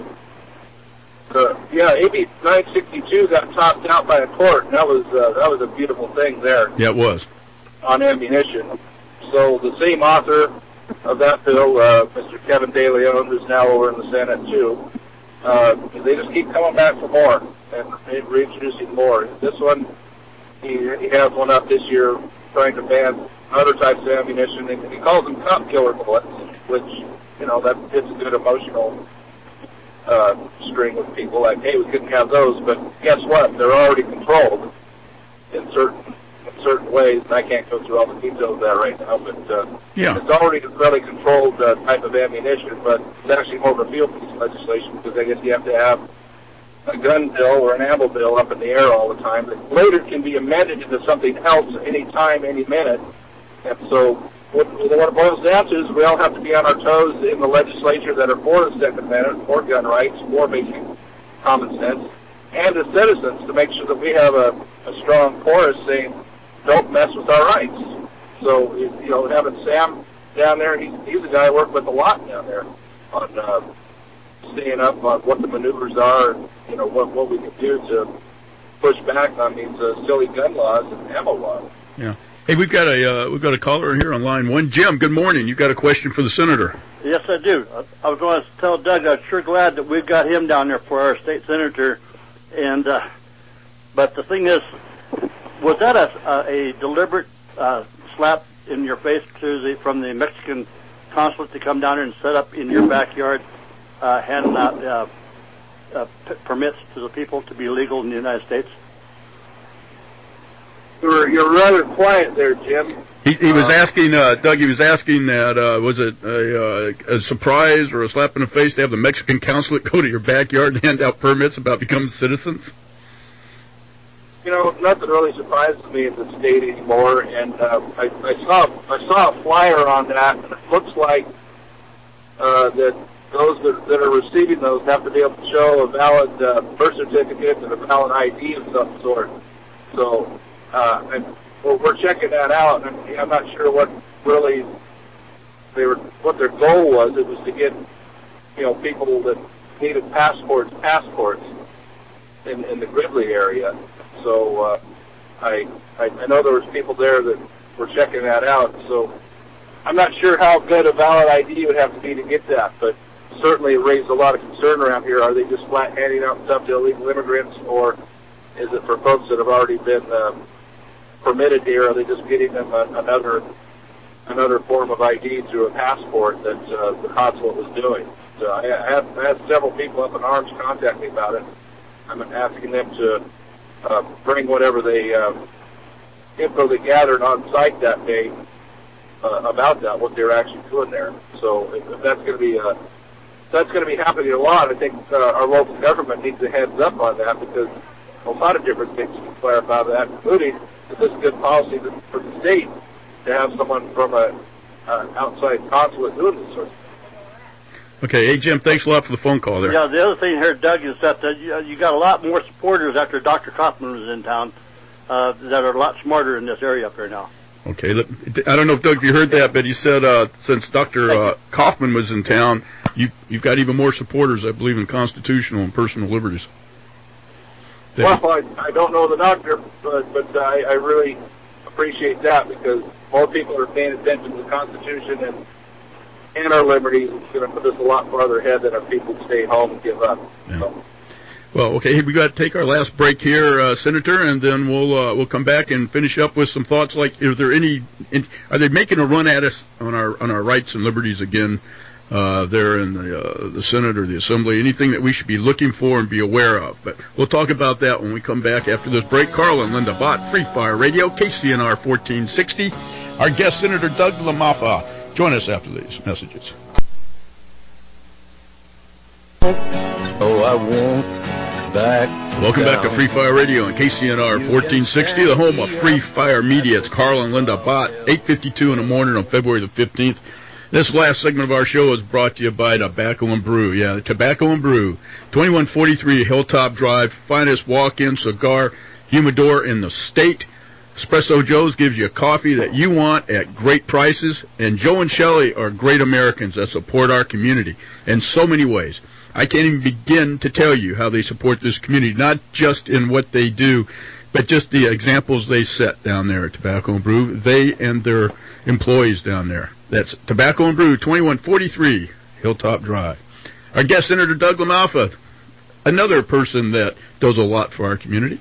[SPEAKER 8] the yeah, A B nine sixty-two got topped out by a court, and that was uh, that was a beautiful thing there.
[SPEAKER 2] Yeah, it was.
[SPEAKER 8] On ammunition. So the same author of that bill, uh, Mister Kevin De Leon, who's now over in the Senate too, uh, they just keep coming back for more and reintroducing more. This one, he, he has one up this year trying to ban other types of ammunition, and he calls them cop killer bullets, which, you know, that hits a good emotional uh, string with people, like, hey, we couldn't have those, but guess what? They're already controlled in certain in certain ways, and I can't go through all the details of that right now, but uh,
[SPEAKER 2] yeah.
[SPEAKER 8] It's already a fairly controlled uh, type of ammunition, but it's actually more of a field piece of legislation, because I guess you have to have a gun bill or an ammo bill up in the air all the time that later can be amended into something else any time, any minute. And so what, what it boils down to is we all have to be on our toes in the legislature that are for the Second Amendment, for gun rights, for basic common sense, and as citizens to make sure that we have a, a strong chorus saying, don't mess with our rights. So, you know, having Sam down there, he's, he's a guy I work with a lot down there on uh, staying up on what the maneuvers are and, you know, what, what we can do to push back on these uh, silly gun laws and ammo laws.
[SPEAKER 2] Yeah. Hey, we've got a uh, we've got a caller here on line one. Jim, good morning. You've got a question for the senator.
[SPEAKER 9] Yes, I do. I was going to tell Doug I'm sure glad that we've got him down there for our state senator. And uh, but the thing is, was that a, a, a deliberate uh, slap in your face to the from the Mexican consulate to come down there and set up in your backyard, uh, handing out uh, uh, p- permits to the people to be legal in the United States?
[SPEAKER 8] You're, you're rather quiet there, Jim.
[SPEAKER 2] He, he was asking, uh, Doug, he was asking that, uh, was it a, uh, a surprise or a slap in the face to have the Mexican consulate go to your backyard and hand out permits about becoming citizens?
[SPEAKER 8] You know, nothing really surprises me in the state anymore, and uh, I, I saw I saw a flyer on that, and it looks like uh, that those that, that are receiving those have to be able to show a valid uh, birth certificate and a valid I D of some sort. So, uh, and well, we're checking that out, and I'm not sure what really they were, what their goal was. It was to get, you know, people that needed passports, passports in, in the Gridley area. So uh, I, I I know there was people there that were checking that out. So I'm not sure how good a valid I D would have to be to get that, but certainly it raised a lot of concern around here. Are they just flat handing out stuff to illegal immigrants, or is it for folks that have already been uh, permitted here? Are they just getting them a, another another form of I D through a passport that uh, the consulate was doing? So I, I, had, I had several people up in arms contact me about it. I'm asking them to uh, bring whatever they uh, info they gathered on site that day uh, about that, what they're actually doing there. So if, if that's going to be uh, that's going to be happening a lot, I think uh, our local government needs a heads up on that, because a lot of different things can clarify that, including that this is good policy for the state to have someone from a uh, outside consulate doing this sort of thing.
[SPEAKER 2] Okay, hey, Jim, thanks a lot for the phone call there.
[SPEAKER 9] Yeah, the other thing here, Doug, is that uh, you, you got a lot more supporters after Doctor Kaufman was in town uh, that are a lot smarter in this area up here now.
[SPEAKER 2] Okay, look, I don't know if, Doug, if you heard that, but he said uh, since Doctor Uh, Kaufman was in town, you, you've got even more supporters, I believe, in constitutional and personal liberties.
[SPEAKER 8] Well, I, I don't know the doctor, but, but I, I really appreciate that, because more people are paying attention to the Constitution and and our liberties. It's going to put us a lot farther ahead than if people stay home and give up.
[SPEAKER 2] Yeah.
[SPEAKER 8] So.
[SPEAKER 2] Well, okay, we got to take our last break here, uh, Senator, and then we'll uh, we'll come back and finish up with some thoughts. Like, is there any? In, are they making a run at us on our on our rights and liberties again? Uh, there in the uh, the Senate or the Assembly? Anything that we should be looking for and be aware of? But we'll talk about that when we come back after this break. Carl and Linda Bott, Free Fire Radio, K C N R fourteen sixty. Our guest, Senator Doug LaMalfa. Join us after these messages.
[SPEAKER 10] Oh, I won't back.
[SPEAKER 2] Welcome
[SPEAKER 10] down.
[SPEAKER 2] back to Free Fire Radio on K C N R fourteen sixty, the home of Free Fire Media. It's Carl and Linda Bott, eight fifty-two in the morning on February the fifteenth. This last segment of our show is brought to you by Tobacco and Brew. Yeah, Tobacco and Brew, twenty-one forty-three Hilltop Drive, finest walk-in cigar humidor in the state. Espresso Joe's gives you a coffee that you want at great prices, and Joe and Shelley are great Americans that support our community in so many ways. I can't even begin to tell you how they support this community, not just in what they do, but just the examples they set down there at Tobacco and Brew, they and their employees down there. That's Tobacco and Brew, twenty-one forty-three Hilltop Drive. Our guest, Senator Doug LaMalfa, another person that does a lot for our community.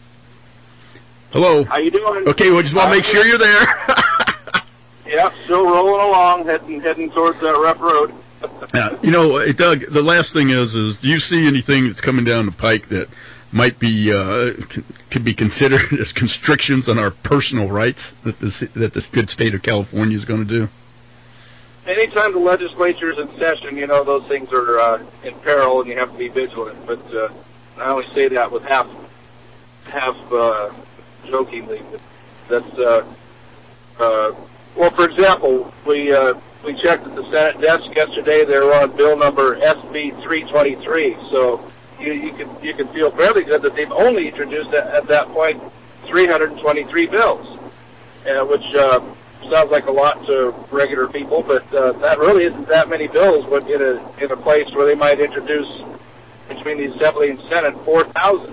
[SPEAKER 2] Hello.
[SPEAKER 8] How you doing?
[SPEAKER 2] Okay, we just want to make sure you're there.
[SPEAKER 8] Yeah, still rolling along, heading heading towards that rough road.
[SPEAKER 2] uh, you know, uh, Doug, the last thing is, is do you see anything that's coming down the pike that might be uh, c- could be considered as constrictions on our personal rights that the that this good state of California is going to do?
[SPEAKER 8] Anytime the legislature is in session, you know those things are uh, in peril, and you have to be vigilant. But uh, I only say that with half half. Uh, jokingly, that's uh, uh, well. For example, we uh, we checked at the Senate desk yesterday. They were on bill number S B three twenty-three. So you, you can you can feel fairly good that they've only introduced at, at that point three hundred twenty-three bills, uh, which uh, sounds like a lot to regular people, but uh, that really isn't that many bills. But in a in a place where they might introduce between the Assembly and Senate four thousand.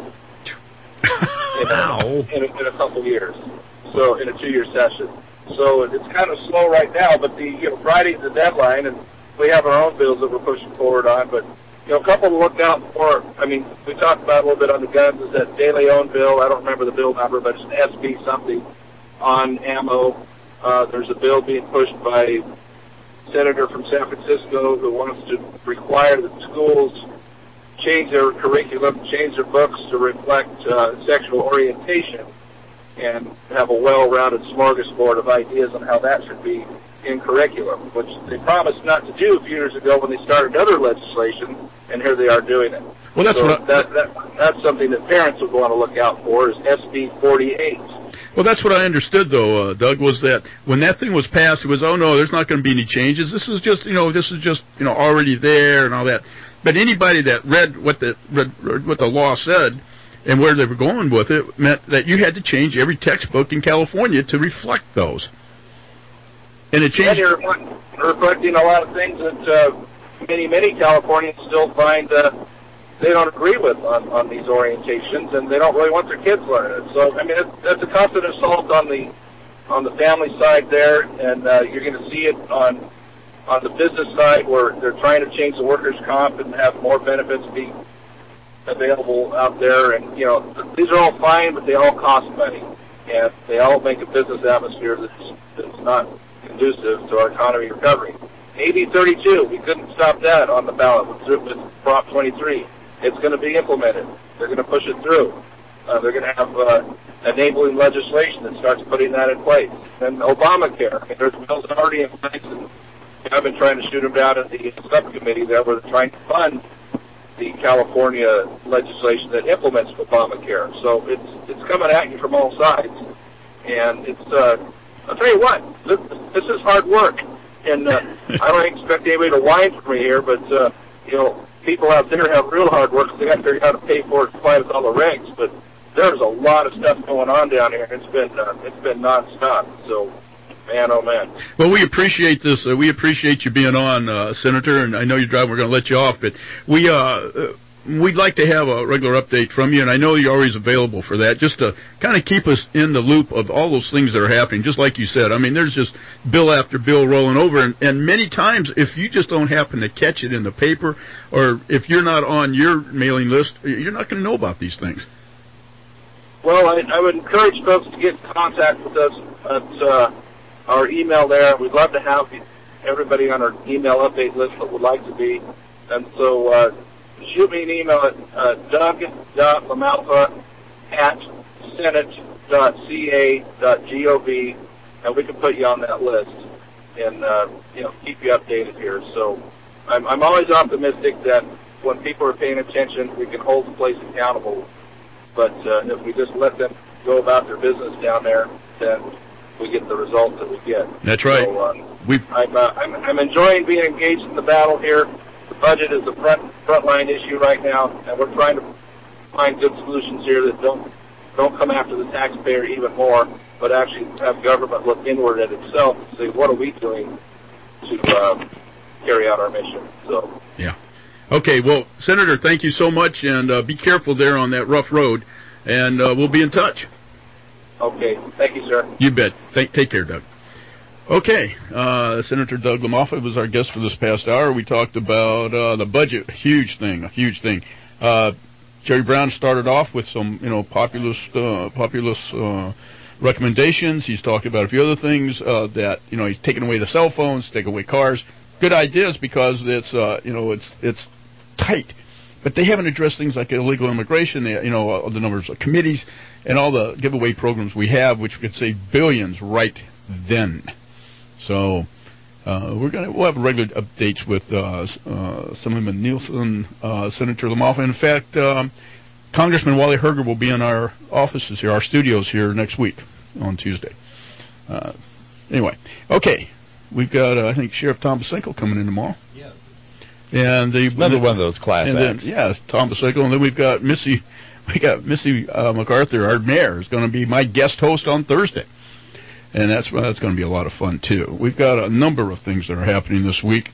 [SPEAKER 8] In a, in, a, in a couple years, so in a two-year session. So it's kind of slow right now, but the you know Friday's the deadline, and we have our own bills that we're pushing forward on. But you know, a couple to look out for. I mean, we talked about a little bit on the guns. Is that De Leon bill? I don't remember the bill number, but it's an S B something on ammo. Uh, there's a bill being pushed by a senator from San Francisco who wants to require that schools change their curriculum, change their books to reflect uh, sexual orientation, and have a well-rounded smorgasbord of ideas on how that should be in curriculum, which they promised not to do a few years ago when they started other legislation, and here they are doing it.
[SPEAKER 2] Well, that's
[SPEAKER 8] so
[SPEAKER 2] what I,
[SPEAKER 8] that, that, that's something that parents would want to look out for, is S B forty-eight.
[SPEAKER 2] Well, that's what I understood, though, uh, Doug, was that when that thing was passed, it was, oh, no, there's not going to be any changes. This is just, you know, this is just, you know, already there and all that. But anybody that read what the read, read what the law said and where they were going with it meant that you had to change every textbook in California to reflect those. And it changed.
[SPEAKER 8] And you're reflecting a lot of things that uh, many, many Californians still find uh, they don't agree with on, on these orientations, and they don't really want their kids learning it. So, I mean, it's, that's a constant assault on the on the family side there, and uh, you're going to see it on on the business side where they're trying to change the workers' comp and have more benefits be available out there. And, you know, these are all fine, but they all cost money. and they all make a business atmosphere that's, that's not conducive to our economy recovering. A B thirty-two, we couldn't stop that on the ballot with, with Prop twenty-three. It's going to be implemented. They're going to push it through. Uh, they're going to have uh, enabling legislation that starts putting that in place. And Obamacare, I mean, there's bills already in place, and I've been trying to shoot them down at the subcommittee there where they're trying to fund the California legislation that implements Obamacare. So it's it's coming at you from all sides. And it's, uh, I'll tell you what, this, this is hard work. And uh, I don't expect anybody to whine for me here, but, uh, you know, people out there have real hard work because they got to figure out how to pay for it to comply with all the regs. But there's a lot of stuff going on down here. It's been uh, it's been nonstop. So, man, oh man.
[SPEAKER 2] Well, we appreciate this. Uh, we appreciate you being on, uh, Senator. And I know you're driving. We're going to let you off, but we uh, we'd like to have a regular update from you. And I know you're always available for that, just to kind of keep us in the loop of all those things that are happening. Just like you said, I mean, there's just bill after bill rolling over, and, and many times, if you just don't happen to catch it in the paper, or if you're not on your mailing list, you're not going to know about these things.
[SPEAKER 8] Well, I, I would encourage folks to get in contact with us at uh, our email there. We'd love to have everybody on our email update list that would like to be. And so uh, shoot me an email at uh, doug dot lamalfa at senate dot c a dot gov, and we can put you on that list and uh, you know keep you updated here. So I'm, I'm always optimistic that when people are paying attention, we can hold the place accountable. But uh, if we just let them go about their business down there, then we get the results that we get.
[SPEAKER 2] That's right.
[SPEAKER 8] So, uh, I'm, uh, I'm, I'm enjoying being engaged in the battle here. The budget is the front frontline issue right now, and we're trying to find good solutions here that don't don't come after the taxpayer even more, but actually have government look inward at itself and say, what are we doing to uh, carry out our mission? So.
[SPEAKER 2] Yeah. Okay, well, Senator, thank you so much, and uh, be careful there on that rough road, and uh, we'll be in touch.
[SPEAKER 8] Okay, thank you, sir.
[SPEAKER 2] You bet. Th- take care, Doug. Okay, uh, Senator Doug LaMalfa was our guest for this past hour. We talked about uh, the budget, huge thing, a huge thing. Uh, Jerry Brown started off with some, you know, populist, uh, populist uh, recommendations. He's talked about a few other things uh, that, you know, he's taking away the cell phones, taking away cars. Good ideas because it's, uh, you know, it's it's tight. But they haven't addressed things like illegal immigration, they, you know, uh, the numbers of committees and all the giveaway programs we have, which could save billions right then. So uh, we're gonna we'll have regular updates with uh, uh, Assemblyman Nielsen, uh, Senator LaMalfa. In fact, um, Congressman Wally Herger will be in our offices here, our studios here next week on Tuesday. Uh, anyway, okay. We've got, uh, I think, Sheriff Tom Basenko coming in tomorrow. Yeah. And the,
[SPEAKER 3] Another one of those class
[SPEAKER 2] and
[SPEAKER 3] acts.
[SPEAKER 2] Then, yeah, Tom Basenko. And then we've got Missy, we got Missy uh, MacArthur, our mayor, is going to be my guest host on Thursday. And that's that's going to be a lot of fun, too. We've got a number of things that are happening this week.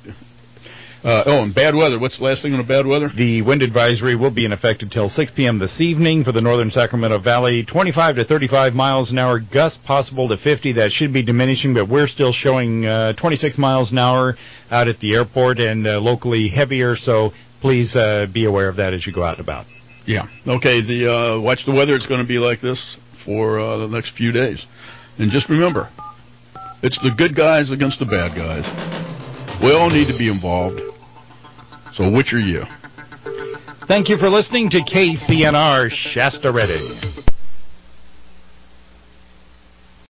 [SPEAKER 2] Uh, oh, and bad weather. What's the last thing on the bad weather?
[SPEAKER 3] The wind advisory will be in effect until six p.m. this evening for the northern Sacramento Valley. twenty-five to thirty-five miles an hour, gusts possible to fifty. That should be diminishing, but we're still showing uh, twenty-six miles an hour out at the airport and uh, locally heavier, so please uh, be aware of that as you go out and about.
[SPEAKER 2] Yeah. Okay, the uh, watch the weather. It's going to be like this for uh, the next few days. And just remember, it's the good guys against the bad guys. We all need to be involved. So which are you?
[SPEAKER 3] Thank you for listening to K C N R Shasta Redding.